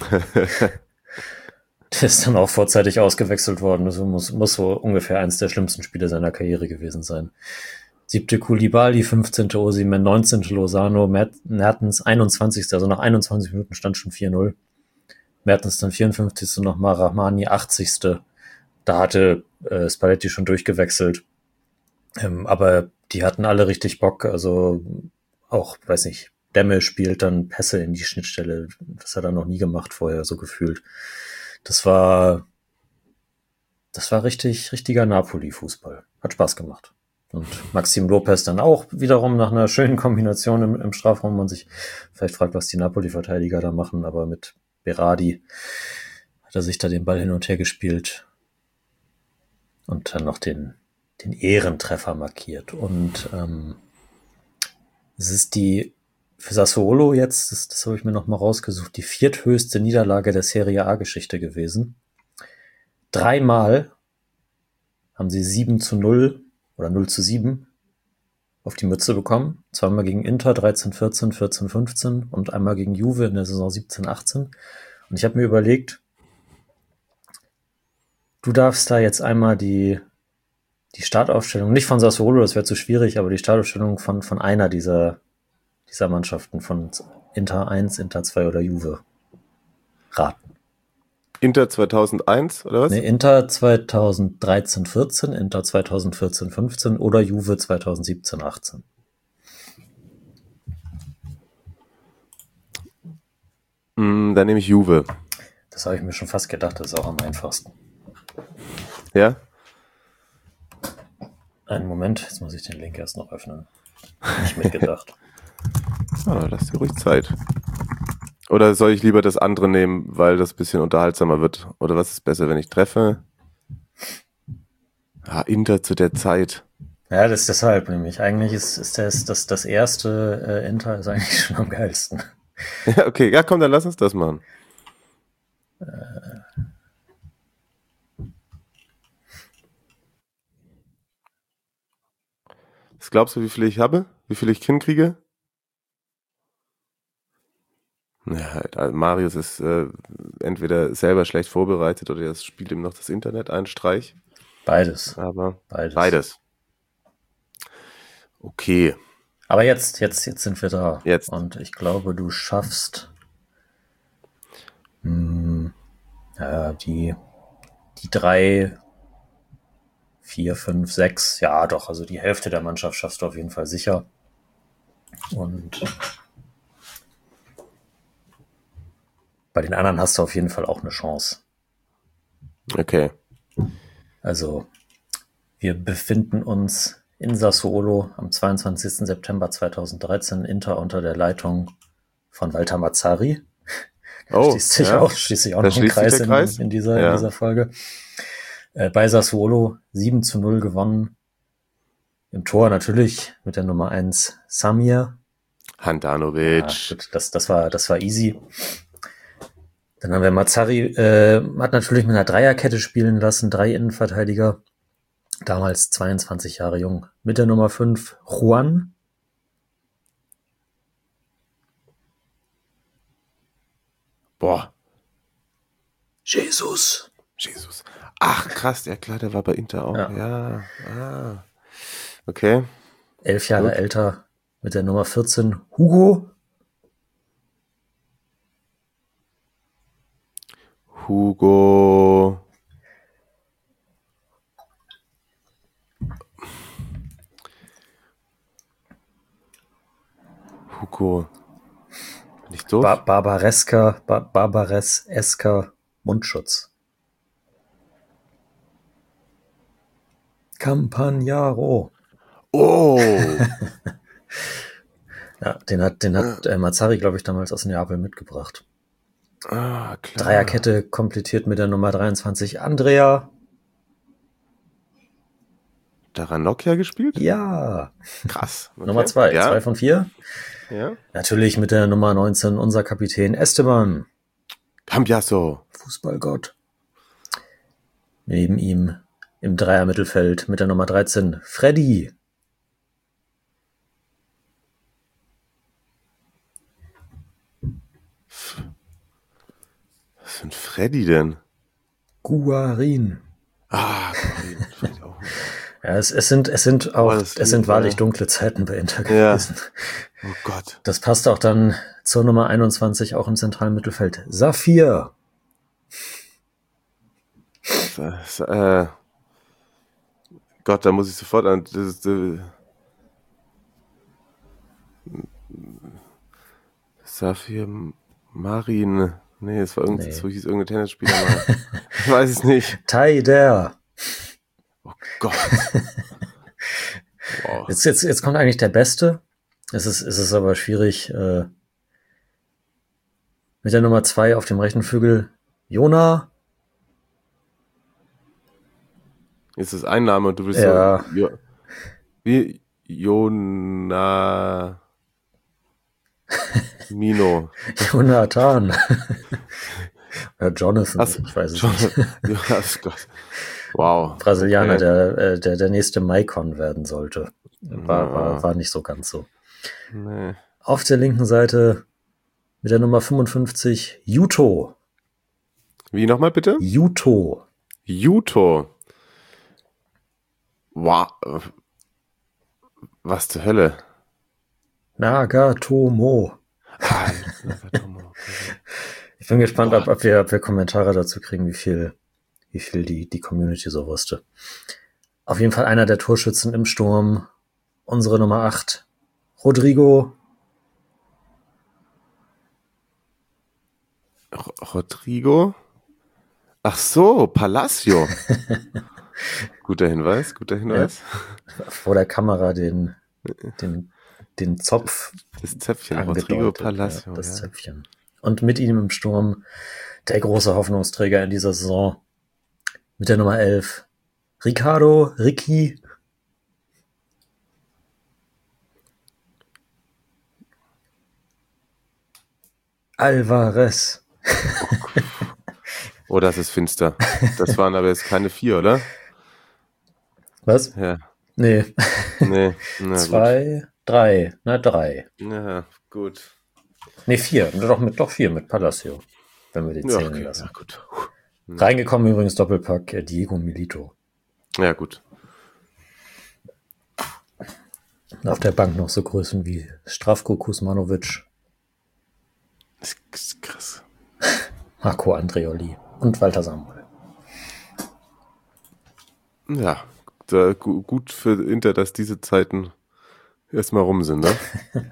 Der ist dann auch vorzeitig ausgewechselt worden. Das muss so ungefähr eins der schlimmsten Spiele seiner Karriere gewesen sein. 7. Koulibaly, 15. Osimhen, 19. Lozano, Mertens 21. Also nach 21 Minuten stand schon 4:0. Mertens dann 54. nochmal, Rahmani 80. Da hatte Spalletti schon durchgewechselt. Aber die hatten alle richtig Bock. Also auch, weiß nicht, Demme spielt dann Pässe in die Schnittstelle. Das hat er noch nie gemacht vorher, so gefühlt. Das war richtiger Napoli-Fußball. Hat Spaß gemacht. Und Maxim Lopez dann auch wiederum nach einer schönen Kombination im Strafraum. Man sich vielleicht fragt, was die Napoli-Verteidiger da machen, aber mit Berardi hat er sich da den Ball hin und her gespielt und dann noch den Ehrentreffer markiert. Und es ist für Sassuolo jetzt, das habe ich mir noch mal rausgesucht, die 4. Niederlage der Serie A-Geschichte gewesen. 3-mal haben sie 7:0 oder 0:7 auf die Mütze bekommen. 2-mal gegen Inter, 13-14, 14-15 und einmal gegen Juve in der Saison 17-18. Und ich habe mir überlegt, du darfst da jetzt einmal die Startaufstellung, nicht von Sassuolo, das wäre zu schwierig, aber die Startaufstellung von einer dieser Mannschaften, von Inter 1, Inter 2 oder Juve raten. Inter 2001 oder was? Nee, Inter 2013-14, Inter 2014-15 oder Juve 2017-18. Dann nehme ich Juve. Das habe ich mir schon fast gedacht, das ist auch am einfachsten. Ja? Einen Moment, jetzt muss ich den Link erst noch öffnen. Nicht mitgedacht. Lass dir ruhig Zeit. Oder soll ich lieber das andere nehmen, weil das ein bisschen unterhaltsamer wird? Oder was ist besser, wenn ich treffe? Inter zu der Zeit. Ja, das ist deshalb nämlich. Eigentlich ist das erste Inter ist eigentlich schon am geilsten. Ja, okay. Ja, komm, dann lass uns das machen. Was glaubst du, wie viel ich habe? Wie viel ich hinkriege? Ja, also Marius ist entweder selber schlecht vorbereitet oder das spielt ihm noch das Internet einen Streich. Beides. Aber beides. Okay. Aber jetzt sind wir da. Jetzt. Und ich glaube, du schaffst die 3, 4, 5, 6. Ja, doch, also die Hälfte der Mannschaft schaffst du auf jeden Fall sicher. Und bei den anderen hast du auf jeden Fall auch eine Chance. Okay. Also wir befinden uns in Sassuolo am 22. September 2013, Inter unter der Leitung von Walter Mazzarri. Schließt sich auch noch ein Kreis in dieser Folge. Bei Sassuolo 7-0 gewonnen. Im Tor natürlich mit der Nummer 1 Samir. Handanovic. Ja, das war easy. Dann haben wir Mazzarri, hat natürlich mit einer Dreierkette spielen lassen, 3 Innenverteidiger. Damals 22 Jahre jung. Mit der Nummer 5 Juan. Boah. Jesus. Ach, krass, ja klar, der war bei Inter auch. Ja. Okay. 11 Jahre älter, mit der Nummer 14 Hugo. Hugo. Nicht doof? Barbareska Mundschutz. Campagnaro. Oh! Ja, den hat Mazzarri, glaube ich, damals aus Neapel mitgebracht. Ah, klar. Dreierkette komplettiert mit der Nummer 23 Andrea. Da Ranocchia gespielt? Ja. Krass. Okay. Nummer 2, 2 von 4. Ja. Natürlich mit der Nummer 19 unser Kapitän Esteban. Cambiasso. Fußballgott. Neben ihm im Dreier-Mittelfeld mit der Nummer 13 Freddy. Was für ein Freddy denn? Guarin. Guarin. Ja, es sind wahrlich dunkle Zeiten bei Inter gewesen. Oh Gott. Das passt auch dann zur Nummer 21 auch im zentralen Mittelfeld. Saphir. Gott, da muss ich sofort an Saphir Marin. Nee, es war so hieß irgendein Tennisspieler mal. Ich weiß es nicht. Taider. Oh Gott. Wow. Jetzt kommt eigentlich der Beste. Es ist aber schwierig. Mit der Nummer 2 auf dem rechten Flügel Jona. Ist das ein Name und du willst wie Jona Mino. Jonathan. Oder Jonathan, ich weiß es nicht. Ja, Gott. Wow. Brasilianer, der nächste Maicon werden sollte. War nicht so ganz so. Nee. Auf der linken Seite mit der Nummer 55 Yuto. Wie nochmal bitte? Yuto. Wow. Was zur Hölle? Nagatomo. Ich bin gespannt, ob wir Kommentare dazu kriegen, wie viel die Community so wusste. Auf jeden Fall einer der Torschützen im Sturm. Unsere Nummer 8. Rodrigo. Ach so, Palacio. Guter Hinweis. Ja. Vor der Kamera den Zopf. Das Zäpfchen, Rodrigo Palacio. Ja, das Zäpfchen. Und mit ihm im Sturm der große Hoffnungsträger in dieser Saison mit der Nummer 11. Ricky. Alvarez. Oh, das ist finster. Das waren aber jetzt keine 4, oder? Was? Ja. Nee. Na, 2, 3. Na, 3. Ja, gut. Nee, 4. Doch 4 mit Palacio. Wenn wir die zählen lassen. Ja, gut. Reingekommen übrigens Doppelpack Diego Milito. Ja, gut. Auf der Bank noch so Größen wie Stravko Kuzmanovic. Das ist krass. Marco Andreoli und Walter Samuel. Ja, gut für Inter, dass diese Zeiten erstmal rum sind, ne?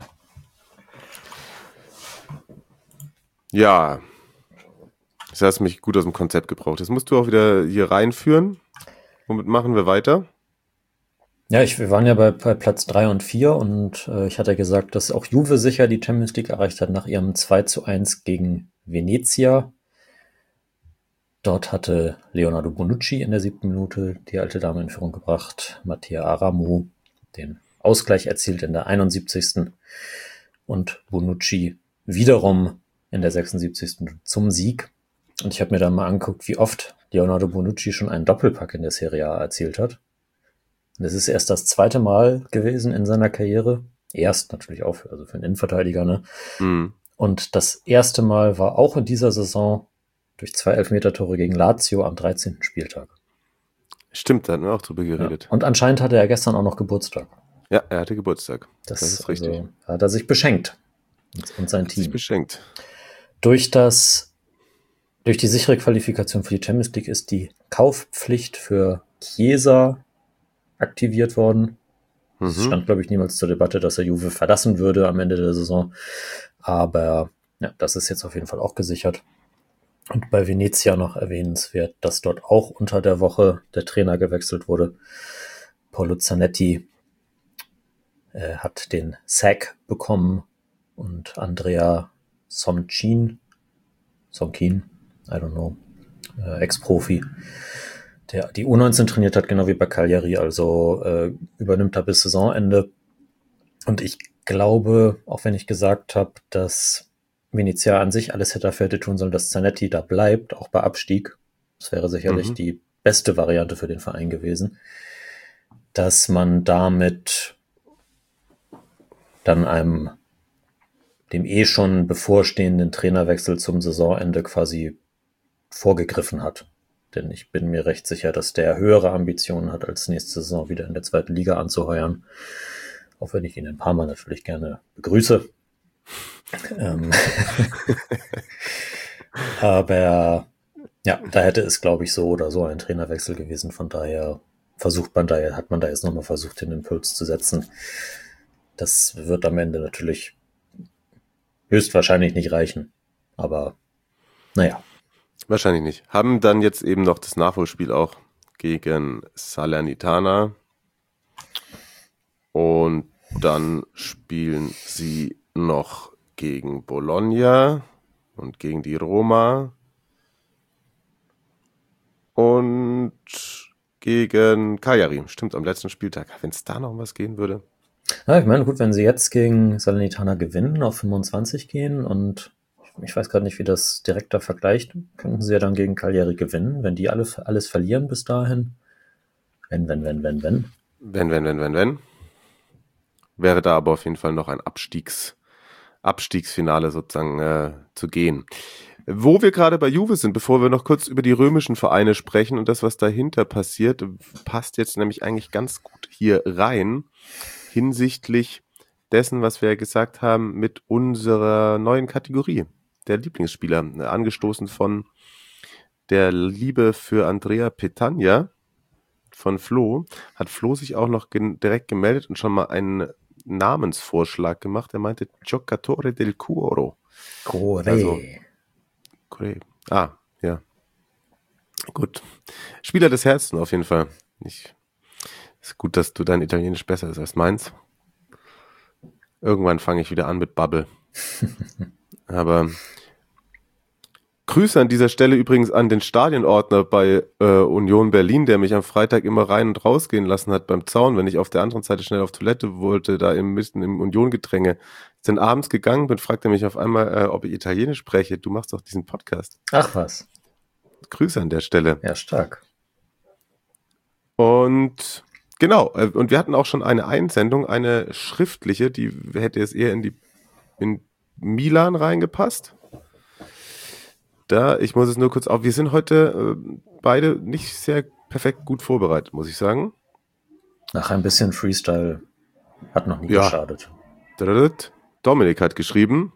Ja. Das hast mich gut aus dem Konzept gebraucht. Jetzt musst du auch wieder hier reinführen. Womit machen wir weiter? Ja, wir waren ja bei Platz 3 und 4 und ich hatte gesagt, dass auch Juve sicher die Champions League erreicht hat nach ihrem 2:1 gegen Venezia. Dort hatte Leonardo Bonucci in der 7. Minute die alte Dame in Führung gebracht, Mattia Aramu den Ausgleich erzielt in der 71. und Bonucci wiederum in der 76. zum Sieg. Und ich habe mir dann mal angeguckt, wie oft Leonardo Bonucci schon einen Doppelpack in der Serie A erzielt hat. Das ist erst das 2. Mal gewesen in seiner Karriere. Erst natürlich auch für einen Innenverteidiger, ne? Mhm. Und das erste Mal war auch in dieser Saison durch 2 Elfmetertore gegen Lazio am 13. Spieltag. Stimmt, da hatten wir auch drüber geredet. Ja. Und anscheinend hatte er gestern auch noch Geburtstag. Ja, er hatte Geburtstag. Das ist richtig. Also, hat er sich beschenkt. Und sein Team. Sich beschenkt. Durch die sichere Qualifikation für die Champions League ist die Kaufpflicht für Chiesa aktiviert worden. Es stand, glaube ich, niemals zur Debatte, dass er Juve verlassen würde am Ende der Saison. Aber ja, das ist jetzt auf jeden Fall auch gesichert. Und bei Venezia noch erwähnenswert, dass dort auch unter der Woche der Trainer gewechselt wurde. Paolo Zanetti hat den Sack bekommen und Andrea Somkin, I don't know, Ex-Profi, der die U19 trainiert hat, genau wie bei Cagliari, also übernimmt er bis Saisonende. Und ich glaube, auch wenn ich gesagt habe, dass Venezia an sich alles hätte tun sollen, dass Zanetti da bleibt, auch bei Abstieg, das wäre sicherlich die beste Variante für den Verein gewesen, dass man damit dann dem schon bevorstehenden Trainerwechsel zum Saisonende quasi vorgegriffen hat. Denn ich bin mir recht sicher, dass der höhere Ambitionen hat, als nächste Saison wieder in der 2. Liga anzuheuern. Auch wenn ich ihn in Parma natürlich gerne begrüße. Aber ja, da hätte es, glaube ich, so oder so ein Trainerwechsel gewesen. Von daher hat man da jetzt nochmal versucht, den Impuls zu setzen. Das wird am Ende natürlich höchstwahrscheinlich nicht reichen. Aber naja. Wahrscheinlich nicht. Haben dann jetzt eben noch das Nachholspiel auch gegen Salernitana. Und dann spielen sie noch gegen Bologna und gegen die Roma und gegen Cagliari. Stimmt, am letzten Spieltag. Wenn es da noch was gehen würde. Ja, ich meine, gut, wenn sie jetzt gegen Salernitana gewinnen, auf 25 gehen und ich weiß gerade nicht, wie das direkter vergleicht, könnten sie ja dann gegen Cagliari gewinnen, wenn die alles verlieren bis dahin. Wenn. Wäre da aber auf jeden Fall noch ein Abstiegsfinale sozusagen zu gehen. Wo wir gerade bei Juve sind, bevor wir noch kurz über die römischen Vereine sprechen und das, was dahinter passiert, passt jetzt nämlich eigentlich ganz gut hier rein, hinsichtlich dessen, was wir ja gesagt haben, mit unserer neuen Kategorie, der Lieblingsspieler, angestoßen von der Liebe für Andrea Petagna von Flo, hat Flo sich auch noch direkt gemeldet und schon mal einen Namensvorschlag gemacht. Er meinte Giocatore del Cuore. Cuore. Ah, ja. Gut. Spieler des Herzens auf jeden Fall. Ist gut, dass du dein Italienisch besser ist als meins. Irgendwann fange ich wieder an mit Bubble. Aber Grüße an dieser Stelle übrigens an den Stadionordner bei Union Berlin, der mich am Freitag immer rein und rausgehen lassen hat beim Zaun, wenn ich auf der anderen Seite schnell auf Toilette wollte, da im Union-Gedränge. Ist dann abends gegangen bin, fragte mich auf einmal, ob ich Italienisch spreche. Du machst doch diesen Podcast. Ach was. Grüße an der Stelle. Ja, stark. Und genau, und wir hatten auch schon eine Einsendung, eine schriftliche, die hätte jetzt eher in Milan reingepasst. Ich muss es nur kurz wir sind heute beide nicht sehr perfekt gut vorbereitet, muss ich sagen. Nach ein bisschen Freestyle hat noch nie geschadet. Dominik hat geschrieben,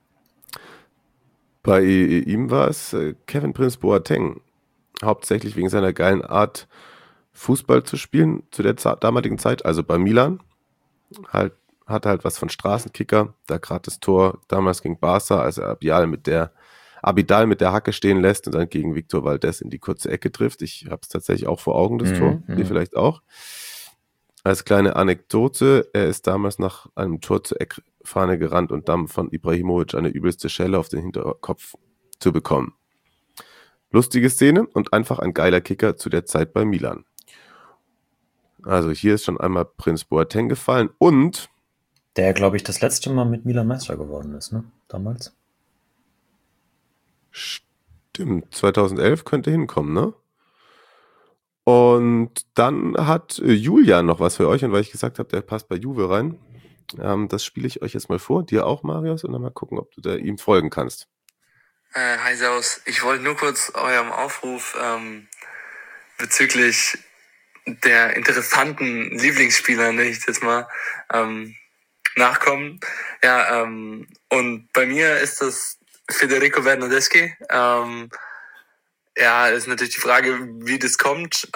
bei ihm war es Kevin Prince Boateng, hauptsächlich wegen seiner geilen Art, Fußball zu spielen zu der damaligen Zeit, also bei Milan. Hat halt was von Straßenkicker, da gerade das Tor damals gegen Barca, als er Abidal mit der Hacke stehen lässt und dann gegen Victor Valdés in die kurze Ecke trifft. Ich habe es tatsächlich auch vor Augen, das Tor. Ihr vielleicht auch. Als kleine Anekdote, er ist damals nach einem Tor zur Eckfahne gerannt und dann von Ibrahimovic eine übelste Schelle auf den Hinterkopf zu bekommen. Lustige Szene und einfach ein geiler Kicker zu der Zeit bei Milan. Also hier ist schon einmal Prince Boateng gefallen und Der, glaube ich, das letzte Mal mit Milan Meister geworden ist, ne? Damals. stimmt, 2011 könnte hinkommen, ne? Und dann hat Julian noch was für euch, und weil ich gesagt habe, der passt bei Juve rein, das spiele ich euch jetzt mal vor, dir auch, Marius, und dann mal gucken, ob du da ihm folgen kannst. Hi, servus. Ich wollte nur kurz eurem Aufruf bezüglich der interessanten Lieblingsspieler, nenne ich das jetzt mal, nachkommen. Ja, und bei mir ist das Federico Bernardeschi. Ja, ist natürlich die Frage, wie das kommt.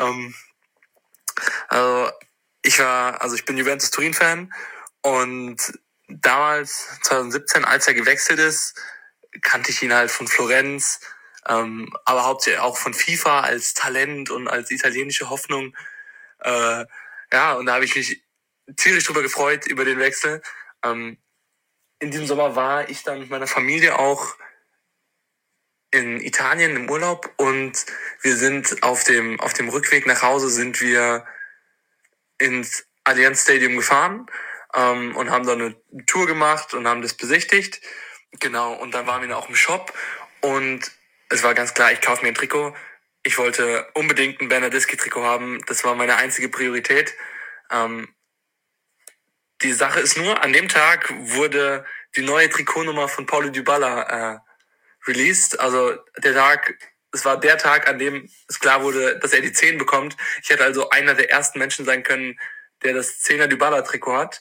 Ich bin Juventus Turin-Fan und damals, 2017, als er gewechselt ist, kannte ich ihn halt von Florenz, aber hauptsächlich auch von FIFA als Talent und als italienische Hoffnung. Ja, und da habe ich mich tierisch drüber gefreut, über den Wechsel. In diesem Sommer war ich dann mit meiner Familie auch in Italien im Urlaub und wir sind auf dem Rückweg nach Hause sind wir ins Allianz Stadium gefahren und haben dann eine Tour gemacht und haben das besichtigt. Genau, und dann waren wir auch im Shop und es war ganz klar, ich kaufe mir ein Trikot. Ich wollte unbedingt ein Bernardeschi-Trikot haben. Das war meine einzige Priorität. Die Sache ist nur, an dem Tag wurde die neue Trikotnummer von Paulo Dybala released. Also es war der Tag, an dem es klar wurde, dass er die 10 bekommt. Ich hätte also einer der ersten Menschen sein können, der das 10er Dybala-Trikot hat.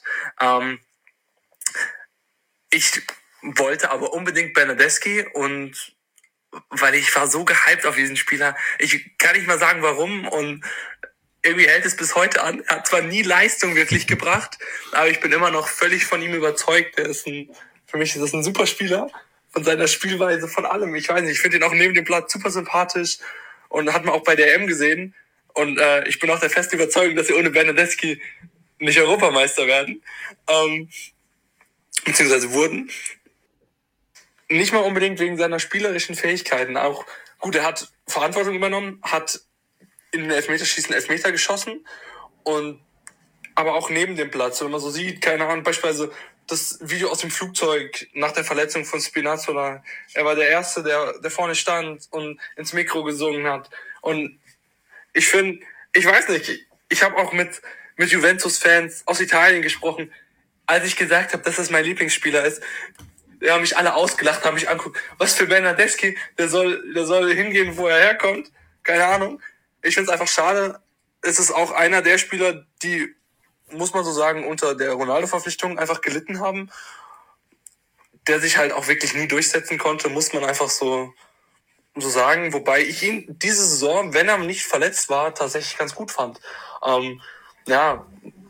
Ich wollte aber unbedingt Bernardeschi und weil ich war so gehypt auf diesen Spieler. Ich kann nicht mal sagen, warum, und irgendwie hält es bis heute an. Er hat zwar nie Leistung wirklich gebracht, aber ich bin immer noch völlig von ihm überzeugt. Für mich ist das ein super Spieler, von seiner Spielweise, von allem. Ich weiß nicht, ich finde ihn auch neben dem Platz super sympathisch und hat man auch bei der EM gesehen. Und ich bin auch der festen Überzeugung, dass sie ohne Bernardeschi nicht Europameister werden. Beziehungsweise wurden. Nicht mal unbedingt wegen seiner spielerischen Fähigkeiten. Auch gut, er hat Verantwortung übernommen, hat in den Elfmeterschießen Elfmeter geschossen und aber auch neben dem Platz, wenn man so sieht, keine Ahnung, beispielsweise das Video aus dem Flugzeug nach der Verletzung von Spinazzola. Er war der Erste, der vorne stand und ins Mikro gesungen hat. Und ich finde, ich weiß nicht, ich habe auch mit Juventus-Fans aus Italien gesprochen, als ich gesagt habe, dass das mein Lieblingsspieler ist. Die haben mich alle ausgelacht, haben mich angeguckt. Was für Bernardeschi, der soll hingehen, wo er herkommt. Keine Ahnung. Ich finde es einfach schade. Es ist auch einer der Spieler, die, muss man so sagen, unter der Ronaldo-Verpflichtung einfach gelitten haben. Der sich halt auch wirklich nie durchsetzen konnte, muss man einfach so sagen. Wobei ich ihn diese Saison, wenn er nicht verletzt war, tatsächlich ganz gut fand. Ja,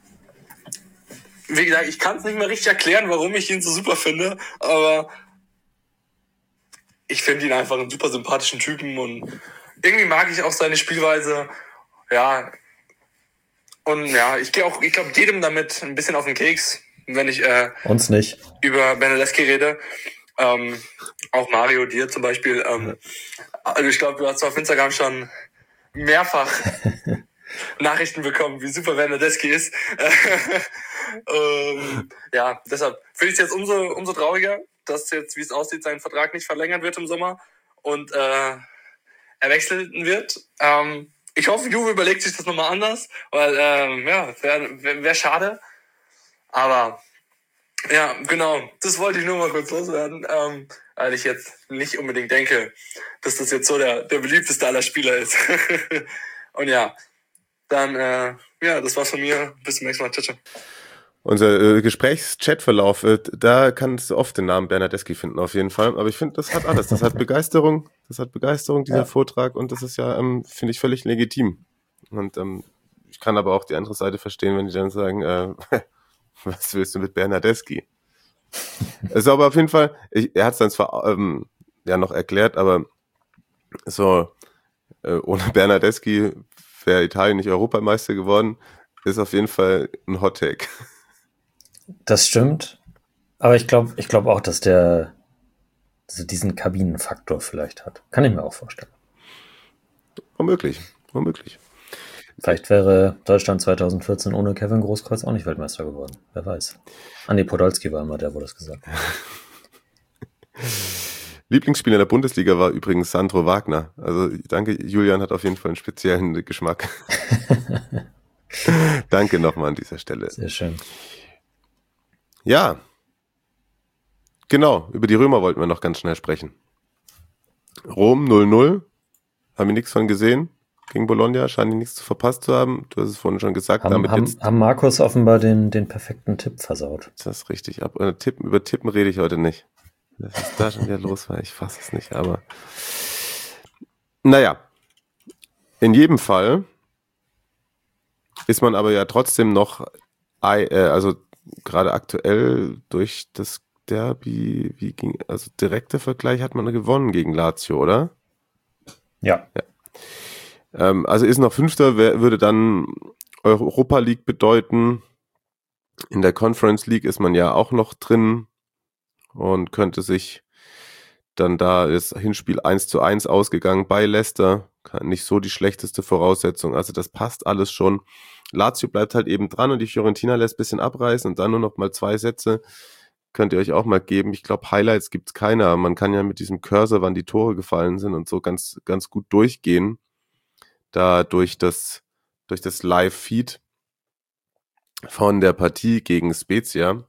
wie gesagt, ich kann es nicht mehr richtig erklären, warum ich ihn so super finde, aber ich finde ihn einfach einen super sympathischen Typen und irgendwie mag ich auch seine Spielweise. Ja, und ja, ich glaube jedem damit ein bisschen auf den Keks, wenn ich Uns nicht. über Bernardeschi rede. Auch Mario, dir zum Beispiel. Also ich glaube, du hast auf Instagram schon mehrfach Nachrichten bekommen, wie super Bernardeschi ist. Ja, deshalb finde ich es jetzt umso trauriger, dass jetzt, wie es aussieht, sein Vertrag nicht verlängert wird im Sommer und er wechseln wird. Ich hoffe, Juve überlegt sich das nochmal anders, weil ja, wäre schade. Aber ja, genau, das wollte ich nur mal kurz loswerden, weil ich jetzt nicht unbedingt denke, dass das jetzt so der beliebteste aller Spieler ist. Und ja, dann, ja, das war's von mir. Bis zum nächsten Mal. Ciao, ciao. Unser Gesprächschatverlauf, da kannst du oft den Namen Bernardeschi finden, auf jeden Fall. Aber ich finde, das hat alles. Das hat Begeisterung, dieser Vortrag. Und das ist ja, finde ich, völlig legitim. Und ich kann aber auch die andere Seite verstehen, wenn die dann sagen, was willst du mit Bernardeschi? Also aber auf jeden Fall, er hat es dann zwar ja noch erklärt, aber so ohne Bernardeschi wäre Italien nicht Europameister geworden. ist auf jeden Fall ein Hot Take. Das stimmt. Aber ich glaube auch, dass der diesen Kabinenfaktor vielleicht hat. Kann ich mir auch vorstellen. Womöglich. Vielleicht wäre Deutschland 2014 ohne Kevin Großkreuz auch nicht Weltmeister geworden. Wer weiß. Andi Podolski war immer der, wo das gesagt hat. Lieblingsspieler der Bundesliga war übrigens Sandro Wagner. Also danke, Julian hat auf jeden Fall einen speziellen Geschmack. Danke nochmal an dieser Stelle. Sehr schön. Ja, genau, über die Römer wollten wir noch ganz schnell sprechen. Rom 0-0, haben wir nichts von gesehen. Gegen Bologna scheinen die nichts verpasst zu haben. Du hast es vorhin schon gesagt. Haben Markus offenbar den perfekten Tipp versaut. Das ist richtig. Über Tippen rede ich heute nicht. Das ist da schon wieder los, weil ich fasse es nicht. Aber naja, in jedem Fall ist man aber ja trotzdem noch, also gerade aktuell durch das Derby, also direkter Vergleich hat man gewonnen gegen Lazio, oder? Ja. Also ist noch Fünfter, würde dann Europa League bedeuten. In der Conference League ist man ja auch noch drin und könnte sich dann da das Hinspiel 1:1 ausgegangen bei Leicester. Nicht so die schlechteste Voraussetzung. Also das passt alles schon. Lazio bleibt halt eben dran und die Fiorentina lässt ein bisschen abreißen und dann nur noch mal 2 Sätze. Könnt ihr euch auch mal geben. Ich glaube, Highlights gibt's keine, aber man kann ja mit diesem Cursor, wann die Tore gefallen sind und so ganz, ganz gut durchgehen. Da durch das Live-Feed von der Partie gegen Spezia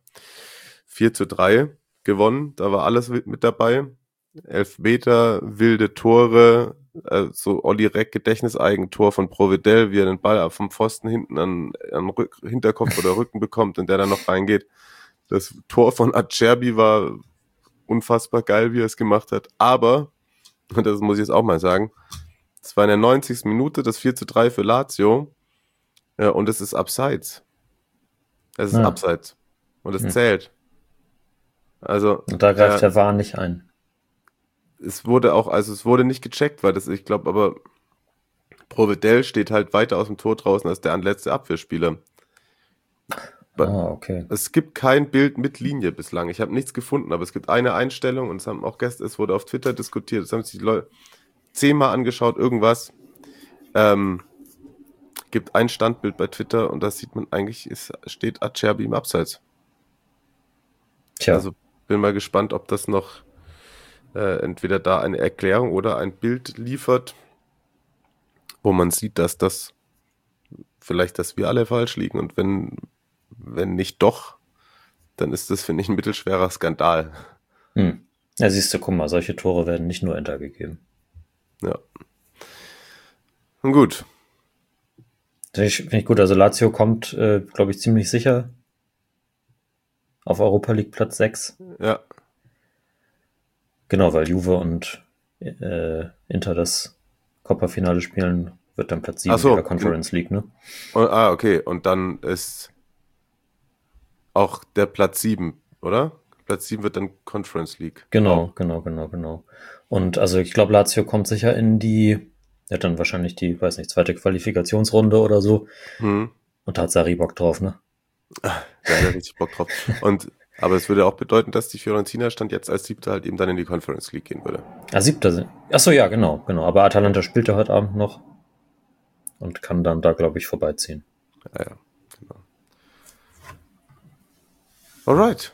4:3 gewonnen. Da war alles mit dabei. Elfmeter, wilde Tore, so Olli Reck Gedächtniseigentor von Provedel, wie er den Ball vom Pfosten hinten an Hinterkopf oder Rücken bekommt und der dann noch reingeht. Das Tor von Acerbi war unfassbar geil, wie er es gemacht hat. Aber, und das muss ich jetzt auch mal sagen, es war in der 90. Minute das 4:3 für Lazio und es ist Abseits. Es ist Abseits. Und es zählt. Also, und da greift der VAR nicht ein. Es wurde nicht gecheckt, weil ich glaube, aber Provedel steht halt weiter aus dem Tor draußen als der letzte Abwehrspieler. Okay. Es gibt kein Bild mit Linie bislang. Ich habe nichts gefunden, aber es gibt eine Einstellung und es wurde auf Twitter diskutiert. Das haben sich die Leute 10-mal angeschaut, irgendwas. Gibt ein Standbild bei Twitter und da sieht man eigentlich, steht Acerbi im Abseits. Tja. Also bin mal gespannt, ob das noch entweder da eine Erklärung oder ein Bild liefert, wo man sieht, dass wir alle falsch liegen und wenn nicht doch, dann ist das, finde ich, ein mittelschwerer Skandal. Ja, siehst du, guck mal, solche Tore werden nicht nur Enter gegeben. Ja. Und gut. Finde ich gut. Also Lazio kommt, glaube ich, ziemlich sicher auf Europa League Platz 6. Ja. Genau, weil Juve und Inter das Coppa-Finale spielen, wird dann Platz 7 in der Conference League, ne? Okay. Und dann ist auch der Platz 7, oder? Platz 7 wird dann Conference League. Genau. Und also ich glaube, Lazio kommt sicher in die, hat dann wahrscheinlich die, weiß nicht, zweite Qualifikationsrunde oder so. Und da hat Sarri Bock drauf, ne? Da hat er richtig Bock drauf. Aber es würde auch bedeuten, dass die Fiorentina Stand jetzt als Siebter halt eben dann in die Conference League gehen würde. Siebter sind. Achso, ja, genau. Aber Atalanta spielt ja heute Abend noch und kann dann da, glaube ich, vorbeiziehen. Ja, genau. Alright.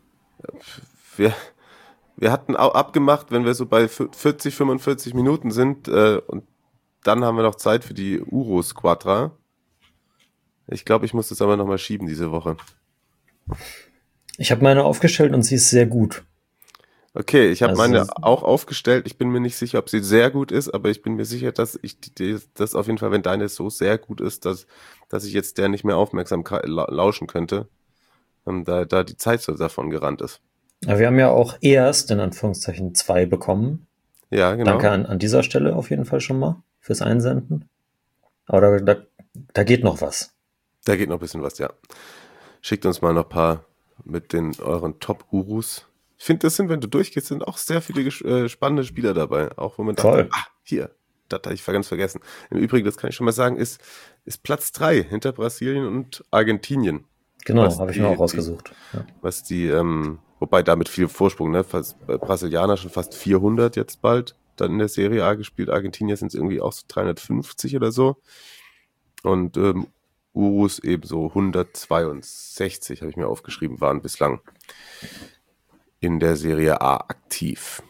Wir hatten auch abgemacht, wenn wir so bei 40, 45 Minuten sind und dann haben wir noch Zeit für die Uro-Squadra. Ich glaube, ich muss das aber nochmal schieben diese Woche. Ich habe meine aufgestellt und sie ist sehr gut. Okay, ich habe meine auch aufgestellt. Ich bin mir nicht sicher, ob sie sehr gut ist, aber ich bin mir sicher, dass das auf jeden Fall, wenn deine so sehr gut ist, dass ich jetzt der nicht mehr aufmerksam lauschen könnte, da die Zeit so davon gerannt ist. Aber wir haben ja auch erst, in Anführungszeichen, 2 bekommen. Ja, genau. Danke an dieser Stelle auf jeden Fall schon mal fürs Einsenden. Aber da geht noch was. Da geht noch ein bisschen was, ja. Schickt uns mal noch ein paar mit euren Top-Urus. Ich finde, wenn du durchgehst, sind auch sehr viele spannende Spieler dabei. Auch wo man dachte, hier, Das hatte ich ganz vergessen. Im Übrigen, das kann ich schon mal sagen, ist Platz 3 hinter Brasilien und Argentinien. Genau, habe ich mir auch rausgesucht. Was die, wobei damit viel Vorsprung, ne? Brasilianer schon fast 400 jetzt bald, dann in der Serie A gespielt. Argentinier sind es irgendwie auch so 350 oder so. Und Urus ebenso 162, habe ich mir aufgeschrieben, waren bislang in der Serie A aktiv.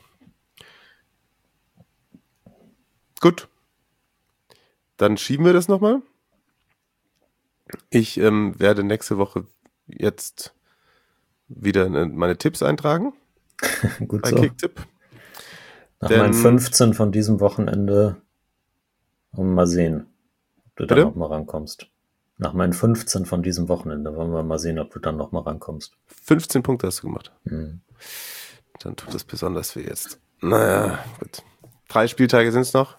Gut, dann schieben wir das nochmal. Ich werde nächste Woche jetzt wieder meine Tipps eintragen. Gut bei so. Kicktipp. Nach meinen 15 von diesem Wochenende mal sehen, ob du dann nochmal rankommst. Nach meinen 15 von diesem Wochenende wollen wir mal sehen, ob du dann nochmal rankommst. 15 Punkte hast du gemacht. Dann tut es besonders weh jetzt. Naja, gut. 3 Spieltage sind es noch.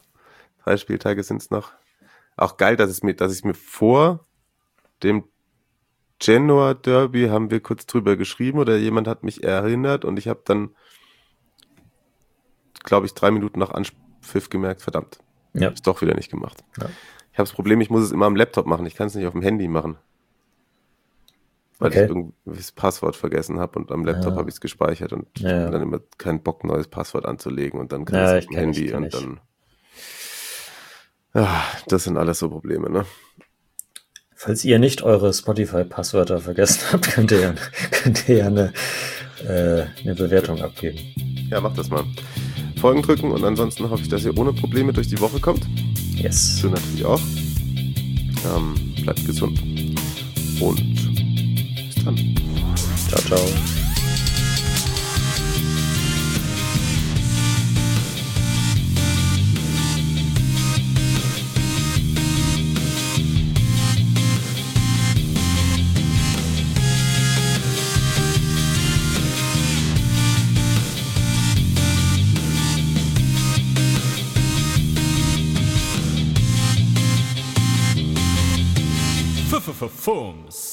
Auch geil, dass ich mir vor dem Genoa Derby haben wir kurz drüber geschrieben oder jemand hat mich erinnert und ich habe dann, glaube ich, 3 Minuten nach Anpfiff gemerkt, verdammt, ich habe es doch wieder nicht gemacht. Ja. Ich habe das Problem, ich muss es immer am Laptop machen, ich kann es nicht auf dem Handy machen. Weil ich irgendwie das Passwort vergessen habe und am Laptop habe ich es gespeichert und dann immer keinen Bock, neues Passwort anzulegen und dann kann ich es auf dem Handy dann... Ja, das sind alles so Probleme, ne? Falls ihr nicht eure Spotify-Passwörter vergessen habt, könnt ihr ja eine Bewertung abgeben. Ja, macht das mal. Folgen drücken und ansonsten hoffe ich, dass ihr ohne Probleme durch die Woche kommt. Yes. Du natürlich auch. Bleibt gesund. Und bis dann. Ciao, ciao. Fums.